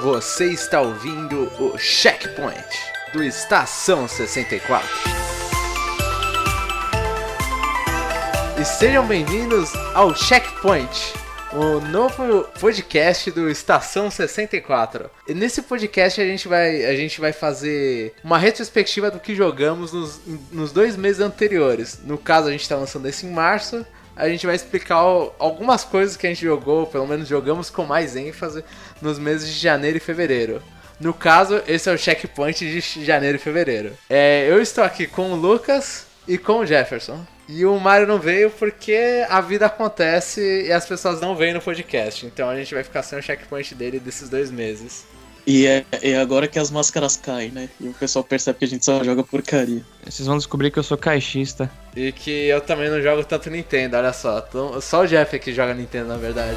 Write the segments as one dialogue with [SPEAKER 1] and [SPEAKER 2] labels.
[SPEAKER 1] Você está ouvindo o Checkpoint do Estação 64. E sejam bem-vindos ao Checkpoint, o novo podcast do Estação 64. E nesse podcast a gente vai fazer uma retrospectiva do que jogamos nos 2 meses anteriores. No caso, a gente está lançando esse em março. A gente vai explicar algumas coisas que a gente jogou, pelo menos jogamos com mais ênfase, nos meses de janeiro e fevereiro. No caso, esse é o Checkpoint de janeiro e fevereiro. Eu estou aqui com o Lucas e com o Jefferson. E o Mário não veio porque a vida acontece e as pessoas não veem no podcast. Então a gente vai ficar sem o Checkpoint dele desses 2 meses.
[SPEAKER 2] E é agora que as máscaras caem, né? E o pessoal percebe que a gente só joga porcaria.
[SPEAKER 3] Vocês vão descobrir que eu sou caixista.
[SPEAKER 1] E que eu também não jogo tanto Nintendo, olha só. Só o Jeff que joga Nintendo, na verdade.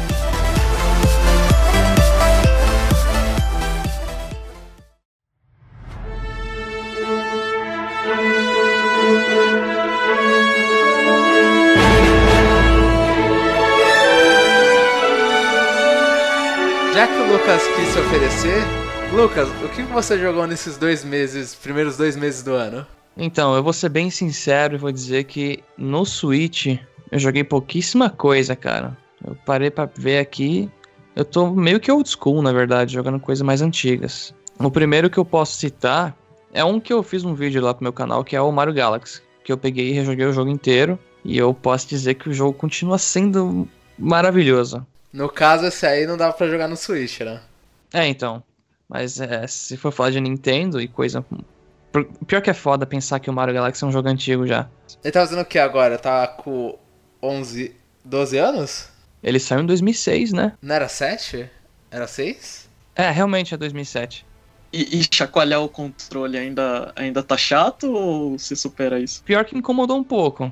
[SPEAKER 1] Já que o Lucas quis se oferecer, Lucas, o que você jogou nesses primeiros 2 meses do ano?
[SPEAKER 3] Então, eu vou ser bem sincero e vou dizer que no Switch eu joguei pouquíssima coisa, cara. Eu parei pra ver aqui, eu tô meio que old school, na verdade, jogando coisas mais antigas. O primeiro que eu posso citar é um que eu fiz um vídeo lá pro meu canal, que é o Mario Galaxy, que eu peguei e rejoguei o jogo inteiro, e eu posso dizer que o jogo continua sendo maravilhoso.
[SPEAKER 1] No caso, esse aí não dá pra jogar no Switch, né?
[SPEAKER 3] Então. Mas se for falar de Nintendo e coisa... Pior que é foda pensar que o Mario Galaxy é um jogo antigo já.
[SPEAKER 1] Ele tá fazendo o que agora? Tá com 11, 12 anos?
[SPEAKER 3] Ele saiu em 2006, né?
[SPEAKER 1] Não era 7? Era 6?
[SPEAKER 3] Realmente é 2007.
[SPEAKER 2] E chacoalhar o controle ainda tá chato ou você supera isso?
[SPEAKER 3] Pior que incomodou um pouco.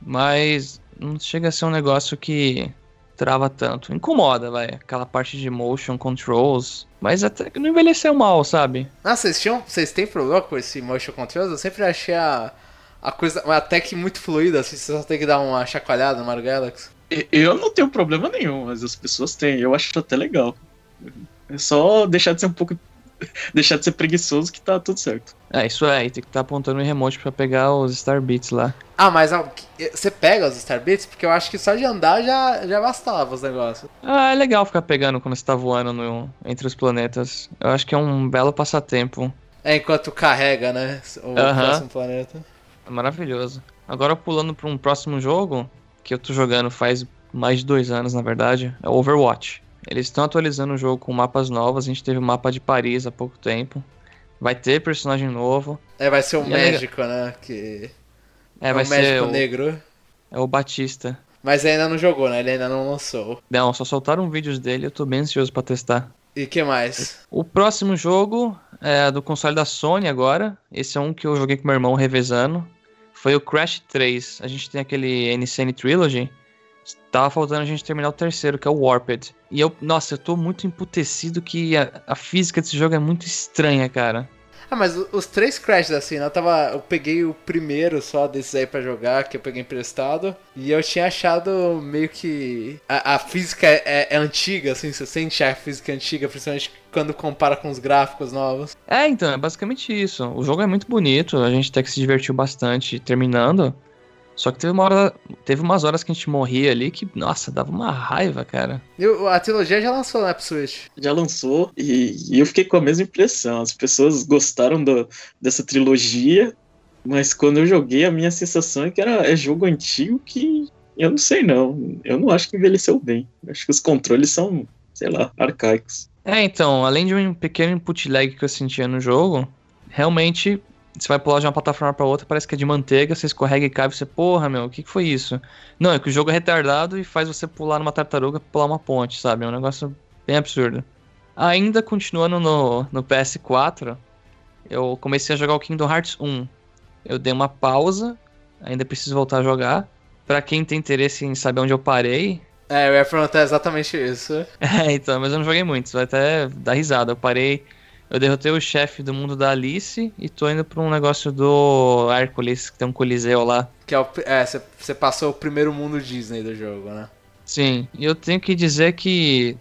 [SPEAKER 3] Mas não chega a ser um negócio que trava tanto. Incomoda, vai. Aquela parte de motion controls. Mas até que não envelheceu mal, sabe?
[SPEAKER 1] Ah, vocês têm problema com esse motion controls? Eu sempre achei a coisa até que muito fluida, assim, você só tem que dar uma chacoalhada no Mario Galaxy.
[SPEAKER 2] Eu não tenho problema nenhum, mas as pessoas têm. Eu acho até legal. É só deixar de ser deixar de ser preguiçoso que tá tudo certo.
[SPEAKER 3] Isso aí, tem que estar apontando o remote pra pegar os Star Beats lá.
[SPEAKER 1] Ah, mas você pega os Star Beats? Porque eu acho que só de andar já bastava os negócios.
[SPEAKER 3] É legal ficar pegando quando você tá voando entre os planetas. Eu acho que é um belo passatempo.
[SPEAKER 1] Enquanto carrega, né? O próximo planeta.
[SPEAKER 3] É maravilhoso. Agora pulando pra um próximo jogo, que eu tô jogando faz mais de 2 anos, na verdade, é o Overwatch. Eles estão atualizando o jogo com mapas novos. A gente teve o mapa de Paris há pouco tempo. Vai ter personagem novo.
[SPEAKER 1] Vai ser o México, né?
[SPEAKER 3] Vai
[SPEAKER 1] o
[SPEAKER 3] ser
[SPEAKER 1] México negro.
[SPEAKER 3] É o Batista.
[SPEAKER 1] Mas ainda não jogou, né? Ele ainda não lançou.
[SPEAKER 3] Não, só soltaram vídeos dele. Eu tô bem ansioso pra testar.
[SPEAKER 1] E que mais?
[SPEAKER 3] O próximo jogo é do console da Sony agora. Esse é um que eu joguei com meu irmão revezando. Foi o Crash 3. A gente tem aquele NCN Trilogy. Tava faltando a gente terminar o terceiro, que é o Warped. E eu tô muito emputecido que a física desse jogo é muito estranha, cara.
[SPEAKER 1] Mas os 3 Crashs, assim, eu peguei o primeiro só desses aí pra jogar, que eu peguei emprestado. E eu tinha achado meio que a física é antiga, assim, você sente a física antiga, principalmente quando compara com os gráficos novos.
[SPEAKER 3] Então, é basicamente isso. O jogo é muito bonito, a gente até que se divertiu bastante terminando. Só que teve umas horas que a gente morria ali que, nossa, dava uma raiva, cara.
[SPEAKER 1] E a trilogia já lançou, né, pro Switch?
[SPEAKER 2] Já lançou e eu fiquei com a mesma impressão. As pessoas gostaram dessa trilogia, mas quando eu joguei a minha sensação é que é jogo antigo que eu não sei não. Eu não acho que envelheceu bem. Eu acho que os controles são, sei lá, arcaicos.
[SPEAKER 3] Então, além de um pequeno input lag que eu sentia no jogo, realmente... Você vai pular de uma plataforma pra outra, parece que é de manteiga, você escorrega e cai, você, porra, meu, o que foi isso? Não, é que o jogo é retardado e faz você pular numa tartaruga, pular uma ponte, sabe? É um negócio bem absurdo. Ainda continuando no PS4, eu comecei a jogar o Kingdom Hearts 1. Eu dei uma pausa, ainda preciso voltar a jogar. Pra quem tem interesse em saber onde eu parei...
[SPEAKER 1] Eu ia perguntar exatamente isso.
[SPEAKER 3] Então, mas eu não joguei muito, você vai até dar risada. Eu derrotei o chefe do mundo da Alice e tô indo pra um negócio do Hércules, que tem um coliseu lá.
[SPEAKER 1] Que você passou o primeiro mundo Disney do jogo, né?
[SPEAKER 3] Sim, e eu tenho que dizer que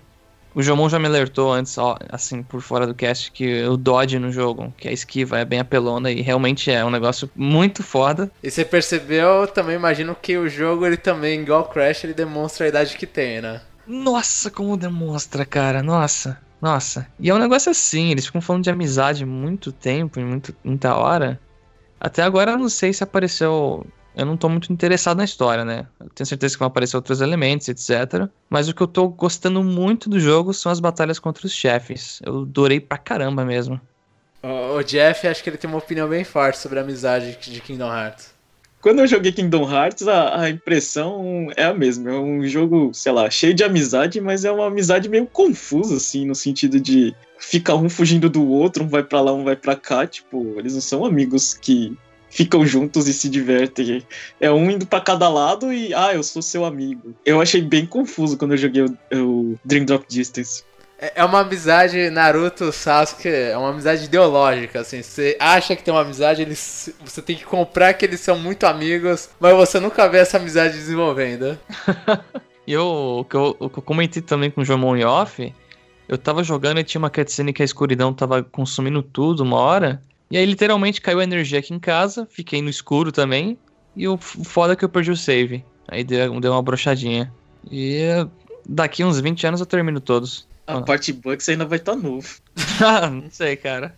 [SPEAKER 3] O Jomon já me alertou antes, ó, assim, por fora do cast, que o dodge no jogo, que a esquiva é bem apelona e realmente é um negócio muito foda.
[SPEAKER 1] E você percebeu, também imagino que o jogo, ele também, igual o Crash, ele demonstra a idade que tem, né?
[SPEAKER 3] Nossa, como demonstra, cara, nossa. E é um negócio assim, eles ficam falando de amizade muito tempo, muita hora. Até agora eu não sei se apareceu... Eu não tô muito interessado na história, né? Eu tenho certeza que vão aparecer outros elementos, etc. Mas o que eu tô gostando muito do jogo são as batalhas contra os chefes. Eu adorei pra caramba mesmo.
[SPEAKER 1] O Jeff, acho que ele tem uma opinião bem forte sobre a amizade de Kingdom Hearts.
[SPEAKER 2] Quando eu joguei Kingdom Hearts, a impressão é a mesma. É um jogo, sei lá, cheio de amizade, mas é uma amizade meio confusa, assim, no sentido de fica um fugindo do outro, um vai pra lá, um vai pra cá. Tipo, eles não são amigos que ficam juntos e se divertem. É um indo pra cada lado e, eu sou seu amigo. Eu achei bem confuso quando eu joguei o Dream Drop Distance.
[SPEAKER 1] É uma amizade Naruto, Sasuke, é uma amizade ideológica, assim. Você acha que tem uma amizade, você tem que comprar que eles são muito amigos, mas você nunca vê essa amizade desenvolvendo.
[SPEAKER 3] E o que eu comentei também com o Jomon e Off, eu tava jogando e tinha uma cutscene que a escuridão tava consumindo tudo uma hora. E aí literalmente caiu a energia aqui em casa, fiquei no escuro também, e o foda é que eu perdi o save. Aí deu uma brochadinha. E daqui uns 20 anos eu termino todos.
[SPEAKER 2] A parte boa é que você ainda vai estar novo.
[SPEAKER 3] Não sei, cara.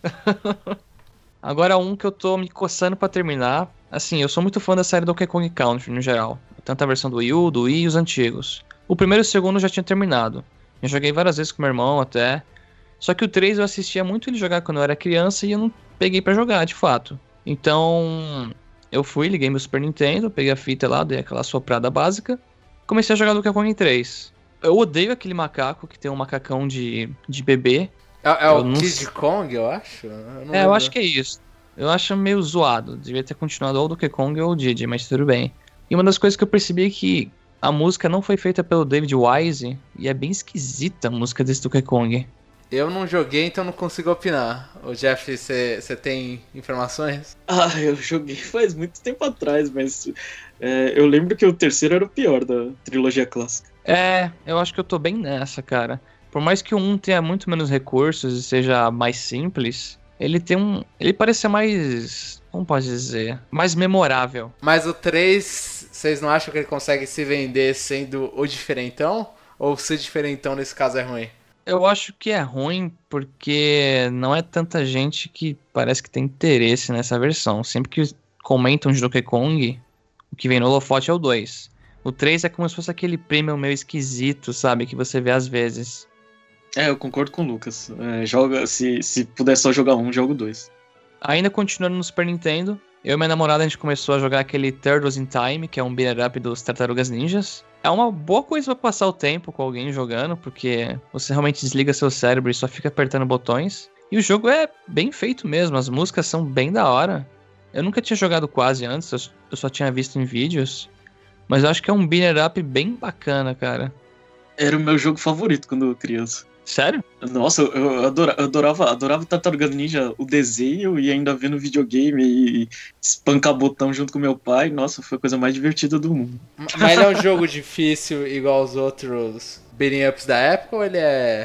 [SPEAKER 3] Agora um que eu tô me coçando pra terminar. Assim, eu sou muito fã da série Donkey Kong Country, no geral. Tanto a versão do Wii U, do Wii e os antigos. O primeiro e o segundo eu já tinha terminado. Eu joguei várias vezes com meu irmão até. Só que o 3 eu assistia muito ele jogar quando eu era criança e eu não peguei pra jogar, de fato. Então, eu fui, liguei meu Super Nintendo, peguei a fita lá, dei aquela soprada básica. Comecei a jogar Donkey Kong 3. Eu odeio aquele macaco que tem um macacão de bebê.
[SPEAKER 1] É o Kid Kong, eu acho?
[SPEAKER 3] Eu acho que é isso. Eu acho meio zoado. Devia ter continuado ou o Donkey Kong ou o Diddy, mas tudo bem. E uma das coisas que eu percebi é que a música não foi feita pelo David Wise e é bem esquisita a música desse Donkey Kong.
[SPEAKER 1] Eu não joguei, então não consigo opinar. O Jeff, você tem informações?
[SPEAKER 2] Eu joguei faz muito tempo atrás, mas eu lembro que o terceiro era o pior da trilogia clássica.
[SPEAKER 3] Eu acho que eu tô bem nessa, cara. Por mais que o 1 tenha muito menos recursos e seja mais simples, ele parece ser mais... Como pode dizer? Mais memorável.
[SPEAKER 1] Mas o 3, vocês não acham que ele consegue se vender sendo o diferentão? Ou ser diferentão nesse caso é ruim?
[SPEAKER 3] Eu acho que é ruim porque não é tanta gente que parece que tem interesse nessa versão. Sempre que comentam de Donkey Kong, o que vem no holofote é o 2. O 3 é como se fosse aquele prêmio meio esquisito, sabe? Que você vê às vezes.
[SPEAKER 2] Eu concordo com o Lucas. Se puder só jogar um, jogo 2.
[SPEAKER 3] Ainda continuando no Super Nintendo, eu e minha namorada a gente começou a jogar aquele Turtles in Time, que é um beat'em up dos Tartarugas Ninjas. É uma boa coisa pra passar o tempo com alguém jogando, porque você realmente desliga seu cérebro e só fica apertando botões. E o jogo é bem feito mesmo, as músicas são bem da hora. Eu nunca tinha jogado quase antes, eu só tinha visto em vídeos. Mas eu acho que é um beat'em up bem bacana, cara.
[SPEAKER 2] Era o meu jogo favorito quando criança.
[SPEAKER 3] Sério?
[SPEAKER 2] Nossa, eu adorava Tartaruga Ninja, o desenho, e ainda vendo videogame e espancar botão junto com meu pai. Nossa, foi a coisa mais divertida do mundo.
[SPEAKER 1] Mas ele é um jogo difícil igual os outros beat'em ups da época, ou ele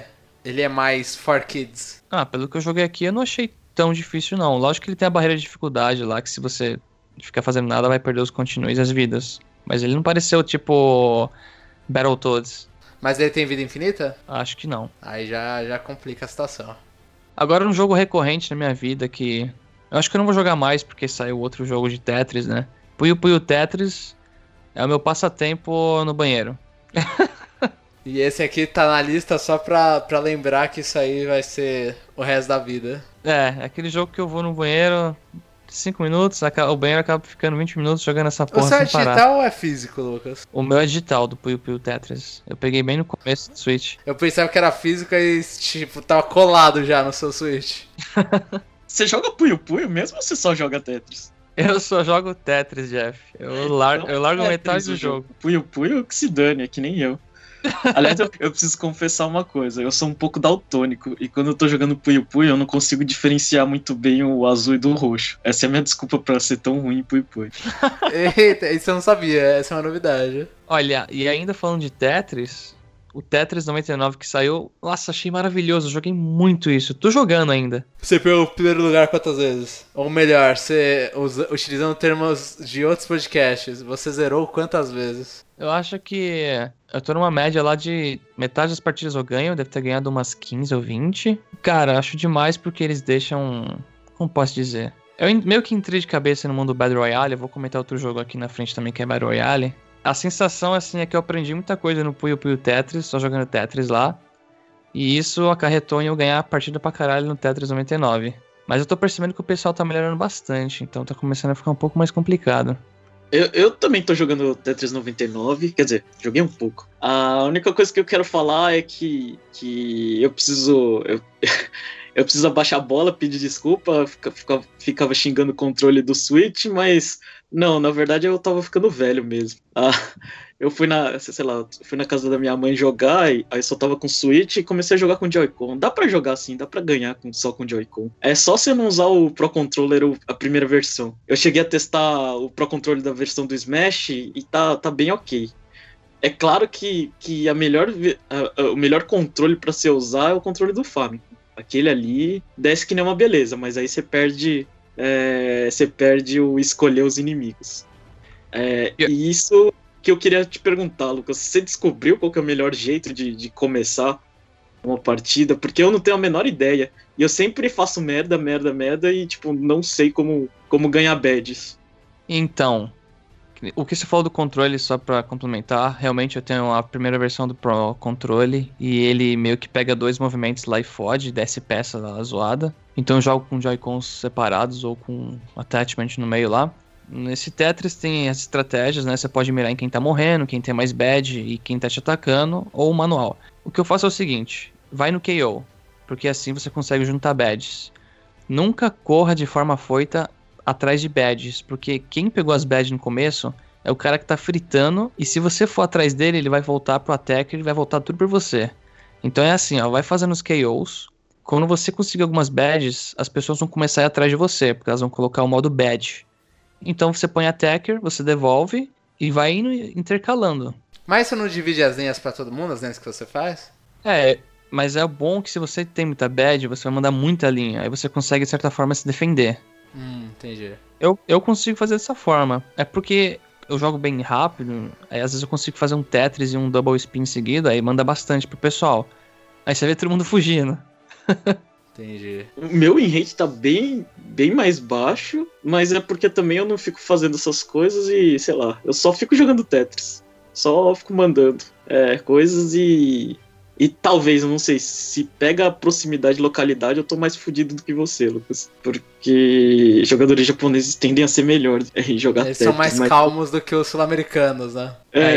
[SPEAKER 1] é mais for kids?
[SPEAKER 3] Pelo que eu joguei aqui, eu não achei tão difícil não. Lógico que ele tem a barreira de dificuldade lá, que se você ficar fazendo nada vai perder os continues e as vidas. Mas ele não pareceu tipo Battletoads.
[SPEAKER 1] Mas ele tem vida infinita?
[SPEAKER 3] Acho que não.
[SPEAKER 1] Aí já complica a situação.
[SPEAKER 3] Agora um jogo recorrente na minha vida que... Eu acho que eu não vou jogar mais porque saiu outro jogo de Tetris, né? Puyo Puyo Tetris é o meu passatempo no banheiro.
[SPEAKER 1] E esse aqui tá na lista só pra lembrar que isso aí vai ser o resto da vida.
[SPEAKER 3] É aquele jogo que eu vou no banheiro... 5 minutos, o banheiro acaba ficando 20 minutos jogando essa porra sem parar.
[SPEAKER 1] O seu é digital ou é físico, Lucas?
[SPEAKER 3] O meu é digital, do Puyo Puyo Tetris. Eu peguei bem no começo do Switch.
[SPEAKER 1] Eu pensava que era físico e, tipo, tava colado já no seu Switch.
[SPEAKER 2] Você joga Puyo Puyo mesmo ou você só joga Tetris?
[SPEAKER 3] Eu só jogo Tetris, Jeff. Eu largo metade do jogo.
[SPEAKER 2] Puyo Puyo que se dane, é que nem eu. Aliás, eu preciso confessar uma coisa. Eu sou um pouco daltônico. E quando eu tô jogando Puyo Puyo, eu não consigo diferenciar muito bem o azul e do roxo. Essa é a minha desculpa pra ser tão ruim em Puyo Puyo.
[SPEAKER 1] Eita, isso eu não sabia. Essa é uma novidade.
[SPEAKER 3] Olha, e ainda falando de Tetris, O Tetris 99 que saiu, nossa, achei maravilhoso. Joguei muito isso. Tô jogando ainda.
[SPEAKER 1] Você pegou o primeiro lugar quantas vezes? Ou melhor, você utilizando termos de outros podcasts, você zerou quantas vezes?
[SPEAKER 3] Eu acho que eu tô numa média lá de metade das partidas eu ganho, deve ter ganhado umas 15 ou 20. Cara, acho demais porque eles deixam... Como posso dizer? Eu meio que entrei de cabeça no mundo Battle Royale, eu vou comentar outro jogo aqui na frente também que é Battle Royale. A sensação, assim, é que eu aprendi muita coisa no Puyo Puyo Tetris, só jogando Tetris lá. E isso acarretou em eu ganhar a partida pra caralho no Tetris 99. Mas eu tô percebendo que o pessoal tá melhorando bastante, então tá começando a ficar um pouco mais complicado.
[SPEAKER 2] Eu também tô jogando Tetris 99, quer dizer, joguei um pouco. A única coisa que eu quero falar é que eu preciso... Eu preciso abaixar a bola, pedir desculpa, ficava xingando o controle do Switch, mas não, na verdade eu tava ficando velho mesmo. Eu fui na casa da minha mãe jogar, aí só tava com o Switch e comecei a jogar com o Joy-Con. Dá pra jogar assim, dá pra ganhar só com o Joy-Con. É só você não usar o Pro Controller, a primeira versão. Eu cheguei a testar o Pro Controller da versão do Smash e tá bem ok. É claro que o melhor controle pra você usar é o controle do Famicom. Aquele ali desce que nem uma beleza, mas aí você perde o escolher os inimigos. E isso que eu queria te perguntar, Lucas. Você descobriu qual que é o melhor jeito de começar uma partida? Porque eu não tenho a menor ideia. E eu sempre faço merda e, tipo, não sei como ganhar badges.
[SPEAKER 3] Então, o que você falou do controle, só pra complementar, realmente eu tenho a primeira versão do Pro Controle e ele meio que pega 2 movimentos lá e fode, desce peça lá zoada. Então eu jogo com Joy-Cons separados ou com attachment no meio lá. Nesse Tetris tem as estratégias, né? Você pode mirar em quem tá morrendo, quem tem mais badge e quem tá te atacando, ou o manual. O que eu faço é o seguinte, vai no KO, porque assim você consegue juntar badges. Nunca corra de forma afoita atrás de badges, porque quem pegou as badges no começo é o cara que tá fritando, e se você for atrás dele, ele vai voltar pro attacker, ele vai voltar tudo por você. Então é assim, ó, vai fazendo os KOs, quando você conseguir algumas badges, as pessoas vão começar a ir atrás de você, porque elas vão colocar o modo badge. Então você põe attacker, você devolve, e vai indo intercalando.
[SPEAKER 1] Mas você não divide as linhas pra todo mundo, as linhas que você faz?
[SPEAKER 3] Mas é bom que se você tem muita badge, você vai mandar muita linha, aí você consegue de certa forma se defender.
[SPEAKER 1] Entendi.
[SPEAKER 3] Eu consigo fazer dessa forma. É porque eu jogo bem rápido, aí às vezes eu consigo fazer um Tetris e um Double Spin seguido, aí manda bastante pro pessoal. Aí você vê todo mundo fugindo.
[SPEAKER 1] Entendi.
[SPEAKER 2] O meu win-rate tá bem mais baixo, mas é porque também eu não fico fazendo essas coisas e, sei lá, eu só fico jogando Tetris. Só fico mandando coisas e talvez, eu não sei, se pega a proximidade e localidade, eu tô mais fudido do que você, Lucas. Porque jogadores japoneses tendem a ser melhores em jogar
[SPEAKER 1] Eles
[SPEAKER 2] Tetris.
[SPEAKER 1] são mais calmos do que os sul-americanos, né?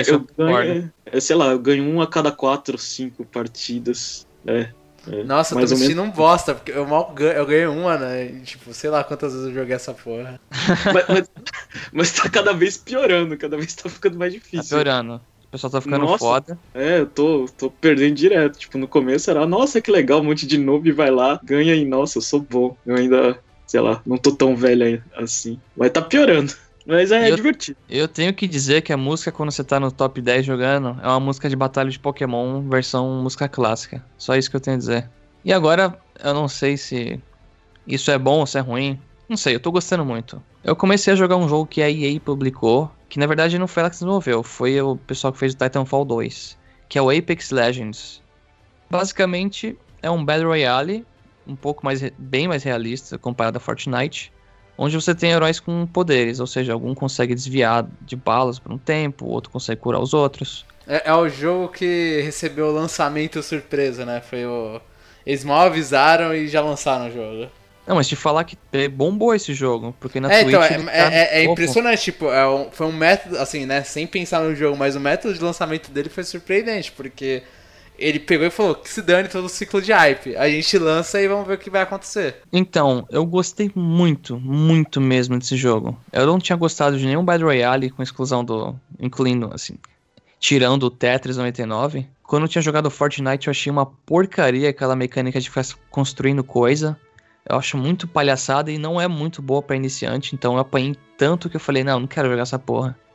[SPEAKER 2] Eu ganho 1 a cada 4 ou 5 partidas.
[SPEAKER 1] Nossa, eu tô me sentindo um bosta, porque eu ganhei uma, né? E, tipo, sei lá quantas vezes eu joguei essa porra.
[SPEAKER 2] mas tá cada vez piorando, cada vez tá ficando mais difícil.
[SPEAKER 3] Tá piorando. O pessoal tá ficando foda.
[SPEAKER 2] Eu tô perdendo direto. Tipo, no começo era, nossa, que legal, um monte de noob vai lá, ganha e, nossa, eu sou bom. Eu ainda, sei lá, não tô tão velho assim. Mas tá piorando. Mas é divertido.
[SPEAKER 3] Eu tenho que dizer que a música, quando você tá no top 10 jogando, é uma música de batalha de Pokémon, versão música clássica. Só isso que eu tenho a dizer. E agora, eu não sei se isso é bom ou se é ruim. Não sei, eu tô gostando muito. Eu comecei a jogar um jogo que a EA publicou, que na verdade não foi ela que desenvolveu, foi o pessoal que fez o Titanfall 2, que é o Apex Legends. Basicamente, é um Battle Royale, um pouco bem mais realista comparado a Fortnite, onde você tem heróis com poderes, ou seja, algum consegue desviar de balas por um tempo, o outro consegue curar os outros.
[SPEAKER 1] É o jogo que recebeu o lançamento surpresa, né? Eles mal avisaram e já lançaram o jogo.
[SPEAKER 3] Não, mas te falar que bombou esse jogo, porque na Twitch...
[SPEAKER 1] Então, é impressionante, tipo, foi um método, assim, né, sem pensar no jogo, mas o método de lançamento dele foi surpreendente, porque ele pegou e falou que se dane todo o ciclo de hype, a gente lança e vamos ver o que vai acontecer.
[SPEAKER 3] Então, eu gostei muito, muito mesmo desse jogo. Eu não tinha gostado de nenhum Battle Royale, com exclusão incluindo, assim, tirando o Tetris 99. Quando eu tinha jogado Fortnite, eu achei uma porcaria aquela mecânica de ficar construindo coisa. Eu acho muito palhaçada e não é muito boa pra iniciante, então eu apanhei tanto que eu falei, não quero jogar essa porra.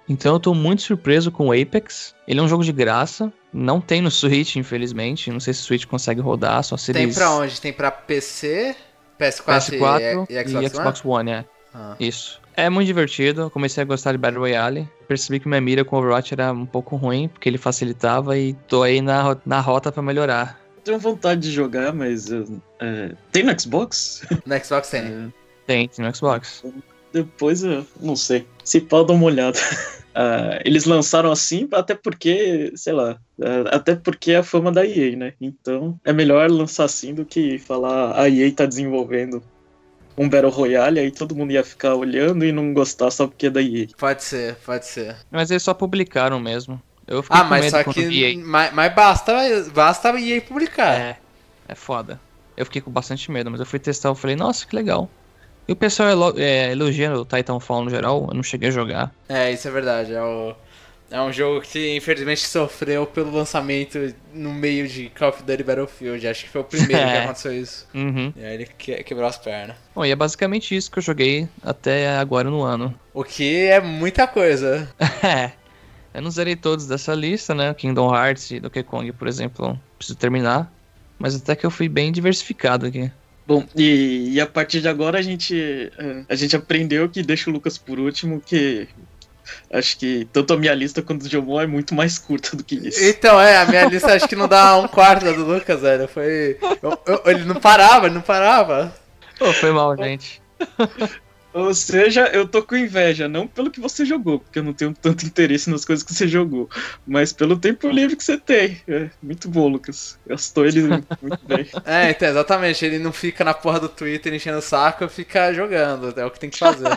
[SPEAKER 3] Então eu tô muito surpreso com o Apex. Ele é um jogo de graça. Não tem no Switch, infelizmente. Não sei se o Switch consegue rodar, só se
[SPEAKER 1] Tem
[SPEAKER 3] eles...
[SPEAKER 1] pra onde? Tem pra PC, PS4
[SPEAKER 3] e Xbox One, é.
[SPEAKER 1] Ah.
[SPEAKER 3] Isso. É muito divertido. Eu comecei a gostar de Battle Royale. Percebi que minha mira com Overwatch era um pouco ruim, porque ele facilitava e tô aí na rota pra melhorar.
[SPEAKER 2] Tenho vontade de jogar, mas... tem no Xbox?
[SPEAKER 1] No Xbox tem.
[SPEAKER 3] Tem no Xbox.
[SPEAKER 2] Depois eu não sei. Se pau, dá uma olhada. Eles lançaram assim, até porque, sei lá, até porque é a fama da EA, né? Então é melhor lançar assim do que falar a EA tá desenvolvendo um Battle Royale, aí todo mundo ia ficar olhando e não gostar só porque é da EA.
[SPEAKER 1] Pode ser.
[SPEAKER 3] Mas eles só publicaram mesmo. Eu fiquei com
[SPEAKER 1] mas
[SPEAKER 3] medo
[SPEAKER 1] só
[SPEAKER 3] quando
[SPEAKER 1] que
[SPEAKER 3] EA...
[SPEAKER 1] mas basta a EA publicar.
[SPEAKER 3] É foda. Eu fiquei com bastante medo, mas eu fui testar e falei, nossa, que legal. E o pessoal elogia o Titanfall no geral, eu não cheguei a jogar.
[SPEAKER 1] Isso é verdade. É um jogo que infelizmente sofreu pelo lançamento no meio de Call of Duty Battlefield. Acho que foi o primeiro que aconteceu isso.
[SPEAKER 3] Uhum.
[SPEAKER 1] E aí ele quebrou as pernas.
[SPEAKER 3] Bom, e é basicamente isso que eu joguei até agora no ano.
[SPEAKER 1] O que é muita coisa.
[SPEAKER 3] Eu não zerei todos dessa lista, né? Kingdom Hearts e Donkey Kong, por exemplo, preciso terminar. Mas até que eu fui bem diversificado aqui.
[SPEAKER 2] Bom, e a partir de agora a gente aprendeu que deixa o Lucas por último, que acho que tanto a minha lista quanto o Jomon é muito mais curta do que isso.
[SPEAKER 1] Então, a minha lista acho que não dá um quarto da do Lucas, velho. Ele não parava.
[SPEAKER 3] Oh, foi mal, gente.
[SPEAKER 2] Ou seja, eu tô com inveja, não pelo que você jogou, porque eu não tenho tanto interesse nas coisas que você jogou, mas pelo tempo livre que você tem. Muito bom, Lucas. Gastou ele muito bem.
[SPEAKER 1] Então, exatamente. Ele não fica na porra do Twitter enchendo o saco, fica jogando. É o que tem que fazer.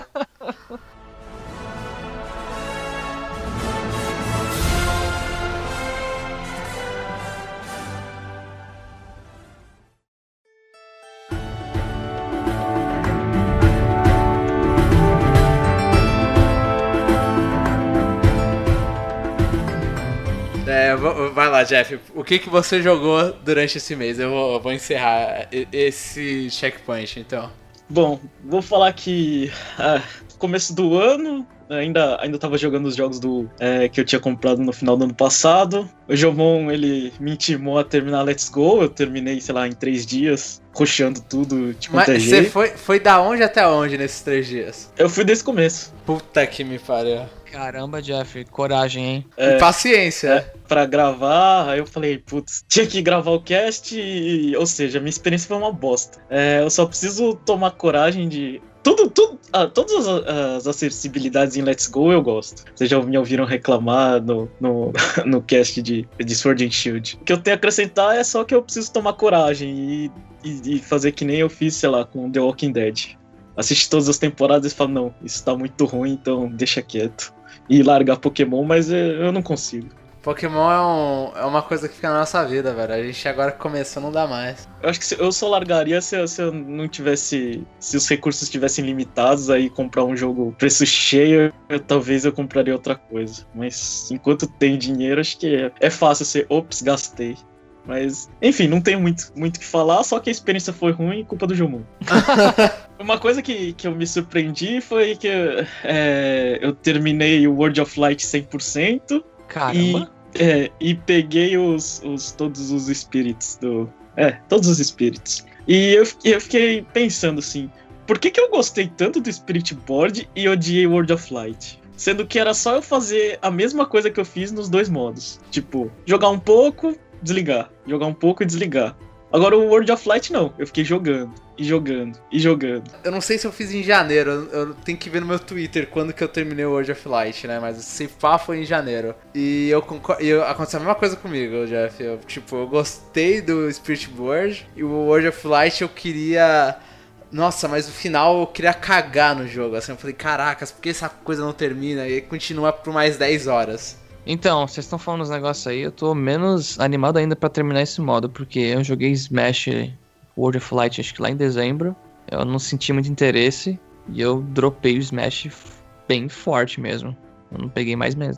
[SPEAKER 1] Vai lá, Jeff. O que você jogou durante esse mês? Eu vou encerrar esse checkpoint, então.
[SPEAKER 2] Bom, vou falar que começo do ano, ainda tava jogando os jogos que eu tinha comprado no final do ano passado. O Jomon, ele me intimou a terminar Let's Go. Eu terminei, sei lá, em 3 dias, rushando tudo, tipo,
[SPEAKER 1] Mas você foi da onde até onde nesses 3 dias?
[SPEAKER 2] Eu fui desde o começo.
[SPEAKER 1] Puta que me pariu.
[SPEAKER 3] Caramba, Jeff, coragem, hein?
[SPEAKER 1] E paciência.
[SPEAKER 2] Pra gravar, aí eu falei, putz, tinha que gravar o cast, ou seja, minha experiência foi uma bosta. Eu só preciso tomar coragem de... todas as acessibilidades em Let's Go eu gosto. Vocês já me ouviram reclamar no cast de Sword and Shield. O que eu tenho a acrescentar é só que eu preciso tomar coragem e fazer que nem eu fiz, sei lá, com The Walking Dead. Assistir todas as temporadas e falar, não, isso tá muito ruim, então deixa quieto. E largar Pokémon, mas eu não consigo.
[SPEAKER 1] Pokémon é uma coisa que fica na nossa vida, velho. A gente agora que começou, não dá mais.
[SPEAKER 2] Eu acho que eu só largaria se eu não tivesse... Se os recursos estivessem limitados, aí comprar um jogo preço cheio, talvez eu compraria outra coisa. Mas enquanto tem dinheiro, acho que é fácil ser, ops, gastei. Mas, enfim, não tenho muito o que falar, só que a experiência foi ruim, culpa do Jomon. Uma coisa que eu me surpreendi foi que eu terminei o World of Light 100%.
[SPEAKER 3] Caramba!
[SPEAKER 2] E peguei todos os spirits todos os spirits. E eu fiquei pensando assim, por que eu gostei tanto do Spirit Board e odiei World of Light? Sendo que era só eu fazer a mesma coisa que eu fiz nos 2 modos. Tipo, jogar um pouco, desligar. Jogar um pouco e desligar. Agora o World of Light não, eu fiquei jogando. Eu não
[SPEAKER 1] sei se eu fiz em janeiro, eu tenho que ver no meu Twitter quando que eu terminei o World of Light, né? Mas se pá foi em janeiro. E aconteceu a mesma coisa comigo, Jeff. Eu gostei do Spirit Board e o World of Light eu queria... Nossa, mas no final eu queria cagar no jogo, assim. Eu falei, caracas, por que essa coisa não termina? E continua por mais 10 horas.
[SPEAKER 3] Então, vocês estão falando uns negócios aí, eu tô menos animado ainda pra terminar esse modo, porque eu joguei Smash World of Light acho que lá em dezembro, eu não senti muito interesse e eu dropei o Smash bem forte mesmo. Eu não peguei mais mesmo.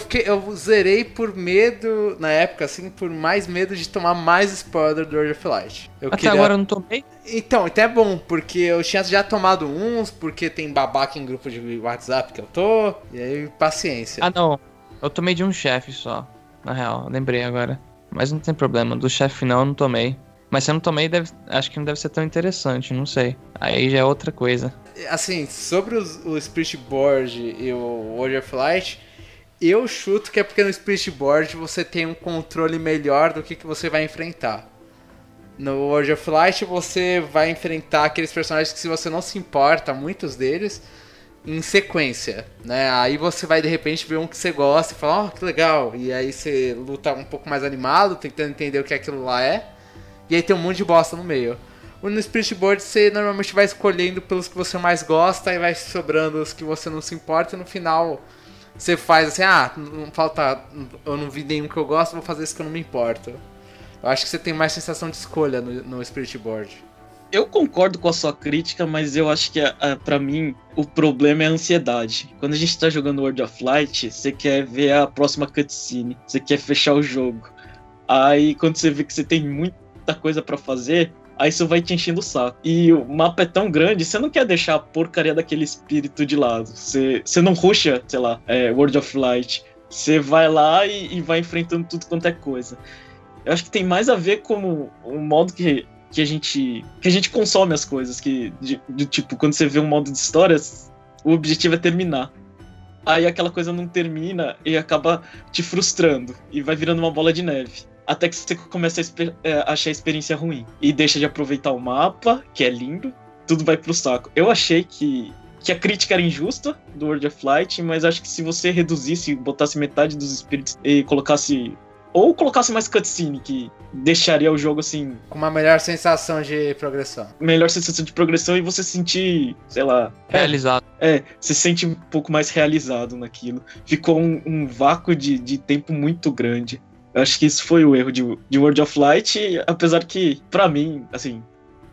[SPEAKER 1] Eu zerei por medo, na época, assim, por mais medo de tomar mais spoiler do World of Light.
[SPEAKER 3] Até agora eu não tomei?
[SPEAKER 1] Então é bom, porque eu tinha já tomado uns, porque tem babaca em grupo de WhatsApp que eu tô, e aí paciência.
[SPEAKER 3] Ah, não. Eu tomei de um chefe só, na real, lembrei agora. Mas não tem problema, do chefe final eu não tomei. Mas se eu não tomei, acho que não deve ser tão interessante, não sei. Aí já é outra coisa.
[SPEAKER 1] Assim, sobre o Spirit Board e o World of Light, eu chuto que é porque no Spirit Board você tem um controle melhor do que você vai enfrentar. No World of Light você vai enfrentar aqueles personagens que, se você não se importa, muitos deles, em sequência, né? Aí você vai de repente ver um que você gosta e fala, que legal. E aí você luta um pouco mais animado, tentando entender o que aquilo lá é. E aí tem um monte de bosta no meio. No Spirit Board você normalmente vai escolhendo pelos que você mais gosta e vai sobrando os que você não se importa, e no final você faz assim, não falta, eu não vi nenhum que eu gosto, vou fazer esse que eu não me importo. Eu acho que você tem mais sensação de escolha no Spirit Board.
[SPEAKER 2] Eu concordo com a sua crítica, mas eu acho que pra mim o problema é a ansiedade. Quando a gente tá jogando World of Light, você quer ver a próxima cutscene, você quer fechar o jogo. Aí quando você vê que você tem muita coisa pra fazer, aí isso vai te enchendo o saco. E o mapa é tão grande, você não quer deixar a porcaria daquele espírito de lado. Você não rusha, sei lá, World of Light. Você vai lá e vai enfrentando tudo quanto é coisa. Eu acho que tem mais a ver com o modo que a gente consome as coisas. Tipo, quando você vê um modo de histórias, o objetivo é terminar. Aí aquela coisa não termina e acaba te frustrando. E vai virando uma bola de neve. Até que você começa a achar a experiência ruim. E deixa de aproveitar o mapa, que é lindo, tudo vai pro saco. Eu achei que a crítica era injusta do World of Light, mas acho que se você reduzisse, botasse metade dos espíritos e colocasse mais cutscene, que deixaria o jogo assim...
[SPEAKER 1] com uma melhor sensação de progressão.
[SPEAKER 2] Melhor sensação de progressão e você sentir, sei lá...
[SPEAKER 3] realizado.
[SPEAKER 2] Você sente um pouco mais realizado naquilo. Ficou um vácuo de tempo muito grande. Eu acho que isso foi o erro de World of Light, apesar que, pra mim, assim,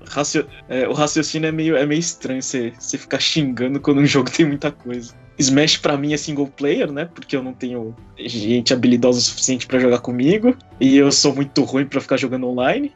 [SPEAKER 2] o raciocínio é meio estranho, você ficar xingando quando um jogo tem muita coisa. Smash pra mim é single player, né, porque eu não tenho gente habilidosa o suficiente pra jogar comigo, e eu sou muito ruim pra ficar jogando online,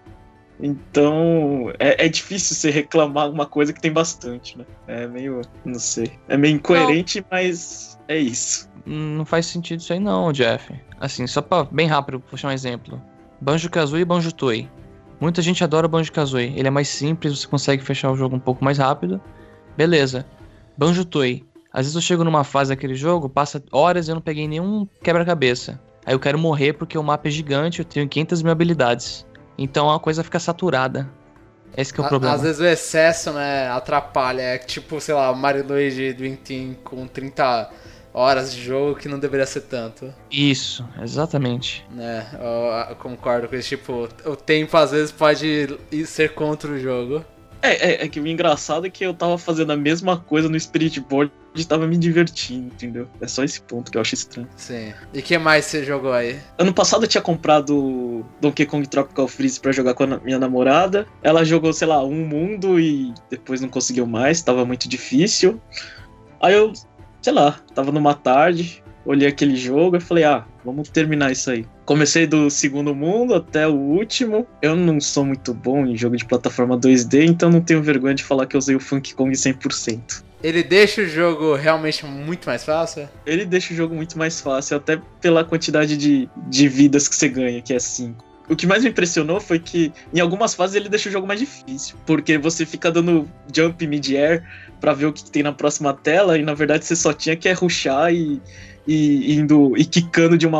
[SPEAKER 2] então é difícil você reclamar uma coisa que tem bastante, né, é meio, não sei, é meio incoerente, mas é isso.
[SPEAKER 3] Não faz sentido isso aí não, Jeff. Assim, só pra bem rápido puxar um exemplo. Banjo-Kazooie e Banjo-Tooie. Muita gente adora Banjo-Kazooie. Ele é mais simples, você consegue fechar o jogo um pouco mais rápido. Beleza. Banjo-Tooie. Às vezes eu chego numa fase daquele jogo, passa horas e eu não peguei nenhum quebra-cabeça. Aí eu quero morrer porque o mapa é gigante, eu tenho 500 mil habilidades. Então a coisa fica saturada. Esse que é o problema.
[SPEAKER 1] Às vezes o excesso, né, atrapalha. É tipo, sei lá, o Mario Luigi Dream Team com 30 horas de jogo que não deveria ser tanto.
[SPEAKER 3] Isso, exatamente.
[SPEAKER 1] Né, eu concordo com isso. Tipo, o tempo às vezes pode ser contra o jogo.
[SPEAKER 2] É que o engraçado é que eu tava fazendo a mesma coisa no Spirit Board e tava me divertindo, entendeu? É só esse ponto que eu acho estranho.
[SPEAKER 1] Sim. E o que mais você jogou aí?
[SPEAKER 2] Ano passado eu tinha comprado Donkey Kong Tropical Freeze pra jogar com a minha namorada. Ela jogou, sei lá, um mundo e depois não conseguiu mais, tava muito difícil. Aí eu, sei lá, tava numa tarde, olhei aquele jogo e falei, vamos terminar isso aí. Comecei do segundo mundo até o último. Eu não sou muito bom em jogo de plataforma 2D, então não tenho vergonha de falar que eu usei o Funky Kong 100%.
[SPEAKER 1] Ele deixa o jogo realmente muito mais fácil?
[SPEAKER 2] Ele deixa o jogo muito mais fácil, até pela quantidade de vidas que você ganha, que é 5. O que mais me impressionou foi que em algumas fases ele deixa o jogo mais difícil, porque você fica dando jump mid-air pra ver o que tem na próxima tela, e na verdade você só tinha que rushar e indo e quicando de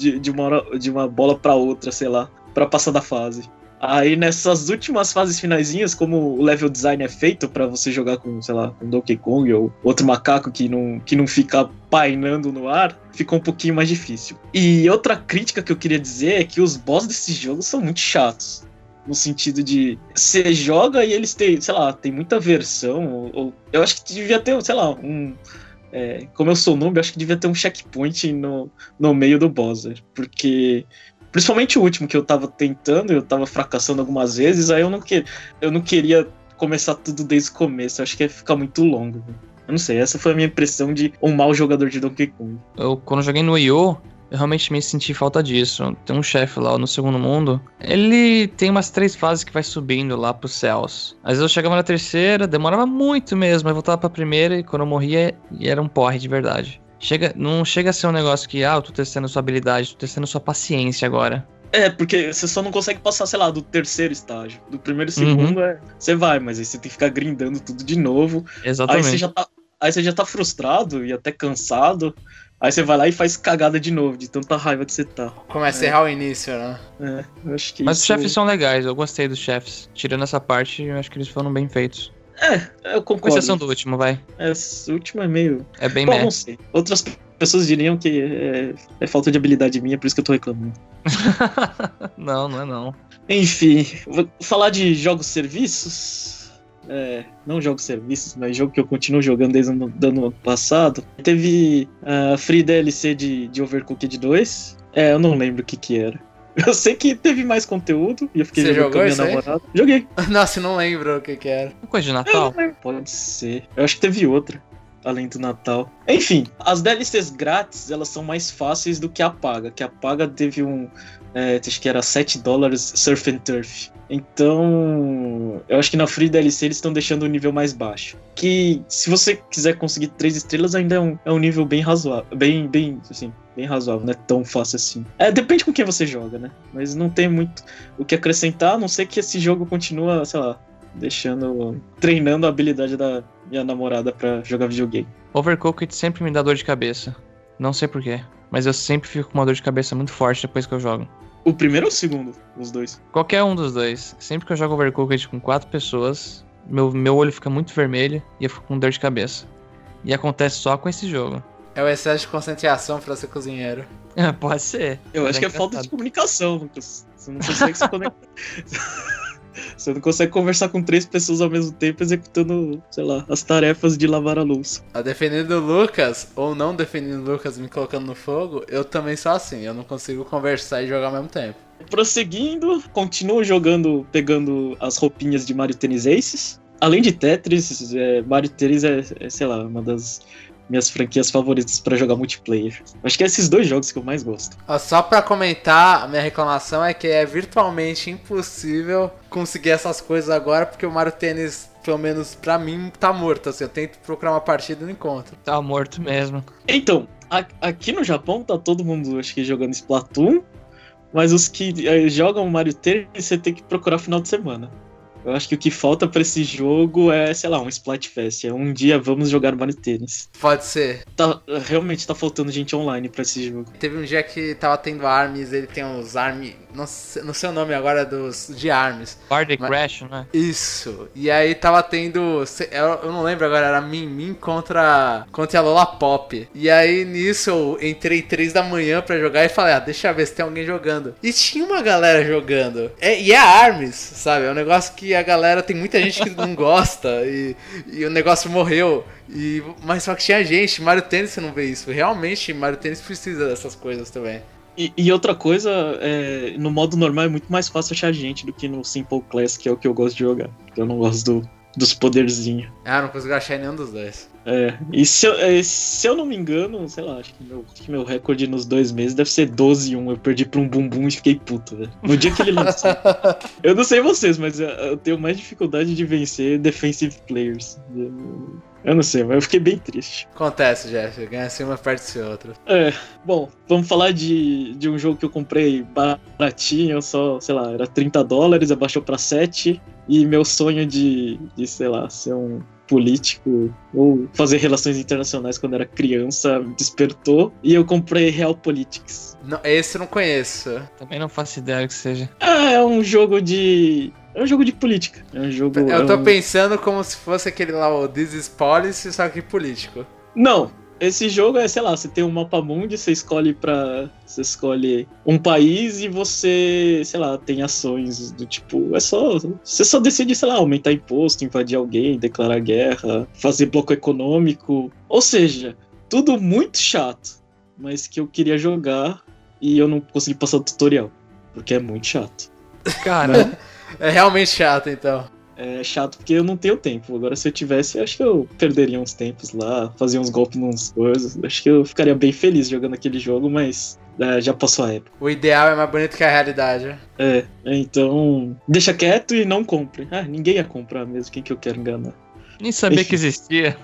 [SPEAKER 2] uma bola pra outra, sei lá, pra passar da fase. Aí nessas últimas fases finaizinhas, como o level design é feito pra você jogar com, sei lá, com Donkey Kong ou outro macaco que não fica painando no ar, ficou um pouquinho mais difícil. E outra crítica que eu queria dizer é que os boss desse jogo são muito chatos. No sentido de, você joga e eles têm, sei lá, tem muita versão, ou eu acho que devia ter, sei lá, como eu sou noob, eu acho que devia ter um checkpoint no meio do boss, porque... Principalmente o último que eu tava tentando, eu tava fracassando algumas vezes, aí eu não queria começar tudo desde o começo, eu acho que ia ficar muito longo. Eu não sei, essa foi a minha impressão de um mau jogador de Donkey Kong.
[SPEAKER 3] Quando eu joguei no Wii U, eu realmente me senti falta disso. Tem um chefe lá no segundo mundo. Ele tem umas 3 fases que vai subindo lá pros céus. Às vezes eu chegava na terceira, demorava muito mesmo. Eu voltava pra primeira e quando eu morria, era um porre de verdade. Não chega a ser um negócio que, eu tô testando sua habilidade, tô testando sua paciência agora.
[SPEAKER 2] Porque você só não consegue passar, sei lá, do terceiro estágio. Do primeiro e segundo, você vai, mas aí você tem que ficar grindando tudo de novo.
[SPEAKER 3] Exatamente.
[SPEAKER 2] Aí você já tá frustrado e até cansado. Aí você vai lá e faz cagada de novo, de tanta raiva que você tá.
[SPEAKER 1] Começa a errar o início, né?
[SPEAKER 2] Eu acho que
[SPEAKER 3] Mas os chefes são legais, eu gostei dos chefes. Tirando essa parte, eu acho que eles foram bem feitos.
[SPEAKER 2] Eu concordo.
[SPEAKER 3] Com exceção do último, vai.
[SPEAKER 2] Esse último é meio...
[SPEAKER 3] É bem
[SPEAKER 2] não sei. Outras pessoas diriam que é falta de habilidade minha, por isso que eu tô reclamando.
[SPEAKER 3] Não é não.
[SPEAKER 2] Enfim, vou falar de jogos-serviços. Não jogos-serviços, mas jogo que eu continuo jogando desde o ano passado. Teve a Free DLC de Overcooked 2. Eu não lembro o que era. Eu sei que teve mais conteúdo e eu fiquei
[SPEAKER 1] jogando com a minha
[SPEAKER 2] namorada. Joguei.
[SPEAKER 1] Nossa, não lembro o que era.
[SPEAKER 3] Uma coisa de Natal?
[SPEAKER 2] Pode ser. Eu acho que teve outra, além do Natal. Enfim, as DLCs grátis, elas são mais fáceis do que a paga. Que a paga teve acho que era $7 Surf and Turf. Então, eu acho que na Free DLC eles estão deixando o nível mais baixo. Que, se você quiser conseguir 3 estrelas, ainda é um nível bem razoável. Bem razoável, não é tão fácil assim. Depende com quem você joga, né? Mas não tem muito o que acrescentar, a não ser que esse jogo continua, sei lá, treinando a habilidade da minha namorada pra jogar videogame.
[SPEAKER 3] Overcooked sempre me dá dor de cabeça. Não sei porquê, mas eu sempre fico com uma dor de cabeça muito forte depois que eu jogo.
[SPEAKER 2] O primeiro ou o segundo? Os dois?
[SPEAKER 3] Qualquer um dos dois. Sempre que eu jogo Overcooked com 4 pessoas, meu olho fica muito vermelho e eu fico com dor de cabeça. E acontece só com esse jogo.
[SPEAKER 1] É o excesso de concentração pra ser cozinheiro.
[SPEAKER 3] Pode ser.
[SPEAKER 2] Eu acho que é falta de comunicação, Lucas. Você não consegue se conectar. Você não consegue conversar com 3 pessoas ao mesmo tempo executando, sei lá, as tarefas de lavar a louça.
[SPEAKER 1] Defendendo o Lucas, ou não defendendo o Lucas, me colocando no fogo, eu também sou assim. Eu não consigo conversar e jogar ao mesmo tempo.
[SPEAKER 2] Prosseguindo, continuo jogando, pegando as roupinhas de Mario Tennis Aces. Além de Tetris, Mario Tennis sei lá, uma das minhas franquias favoritas pra jogar multiplayer. Acho que é esses 2 jogos que eu mais gosto.
[SPEAKER 1] Só pra comentar, a minha reclamação é que é virtualmente impossível conseguir essas coisas agora, porque o Mario Tennis, pelo menos pra mim, tá morto. Assim, eu tento procurar uma partida e não encontro.
[SPEAKER 3] Tá morto mesmo.
[SPEAKER 2] Então, aqui no Japão tá todo mundo, acho que, jogando Splatoon, mas os que jogam Mario Tennis, você tem que procurar final de semana. Eu acho que o que falta pra esse jogo é, sei lá, um Splatfest. Um dia vamos jogar Mario Tennis.
[SPEAKER 1] Pode ser.
[SPEAKER 2] Realmente tá faltando gente online pra esse jogo.
[SPEAKER 1] Teve um dia que tava tendo ARMS, ele tem os ARMS... Não sei o nome agora de ARMS.
[SPEAKER 3] Party Crash, né?
[SPEAKER 1] Isso. E aí tava tendo... Eu não lembro agora, era Min contra a Lola Pop. E aí nisso eu entrei 3 da manhã pra jogar e falei, deixa eu ver se tem alguém jogando. E tinha uma galera jogando. E é ARMS, sabe? É um negócio que a galera... Tem muita gente que não gosta e o negócio morreu. Mas só que tinha gente. Mario Tennis você não vê isso. Realmente, Mario Tennis precisa dessas coisas também.
[SPEAKER 2] E outra coisa, no modo normal é muito mais fácil achar gente do que no Simple Class, que é o que eu gosto de jogar. Porque eu não gosto dos poderzinhos.
[SPEAKER 1] Não consigo achar nenhum dos dois.
[SPEAKER 2] E se eu não me engano, sei lá, acho que meu recorde nos 2 meses deve ser 12-1. Eu perdi pra um bumbum e fiquei puto, velho. No dia que ele lançou. Eu não sei vocês, mas eu tenho mais dificuldade de vencer defensive players. Eu não sei, mas eu fiquei bem triste.
[SPEAKER 1] Acontece, Jeff. Ganha-se uma, perde-se outra.
[SPEAKER 2] Bom, vamos falar de um jogo que eu comprei baratinho, só, sei lá, era $30, abaixou pra 7. E meu sonho de, sei lá, ser um político ou fazer relações internacionais quando era criança despertou. E eu comprei Realpolitics.
[SPEAKER 1] Não, esse eu não conheço.
[SPEAKER 3] Também não faço ideia que seja.
[SPEAKER 2] É um jogo de... É um jogo de política.
[SPEAKER 1] Eu tô pensando como se fosse aquele lá, o This is Policy, só que político.
[SPEAKER 2] Não, esse jogo é, sei lá, você tem um mapa mundi, você escolhe um país e você, sei lá, tem ações do tipo, você só decide, sei lá, aumentar imposto, invadir alguém, declarar guerra, fazer bloco econômico. Ou seja, tudo muito chato, mas que eu queria jogar e eu não consegui passar o tutorial, porque é muito chato.
[SPEAKER 3] Cara...
[SPEAKER 1] É realmente chato, então.
[SPEAKER 2] É chato porque eu não tenho tempo. Agora, se eu tivesse, eu acho que eu perderia uns tempos lá, fazia uns golpes nas coisas. Acho que eu ficaria bem feliz jogando aquele jogo, mas já passou a época.
[SPEAKER 1] O ideal é mais bonito que a realidade.
[SPEAKER 2] Então deixa quieto e não compre. Ninguém ia comprar mesmo, quem que eu quero enganar?
[SPEAKER 3] Nem sabia que existia.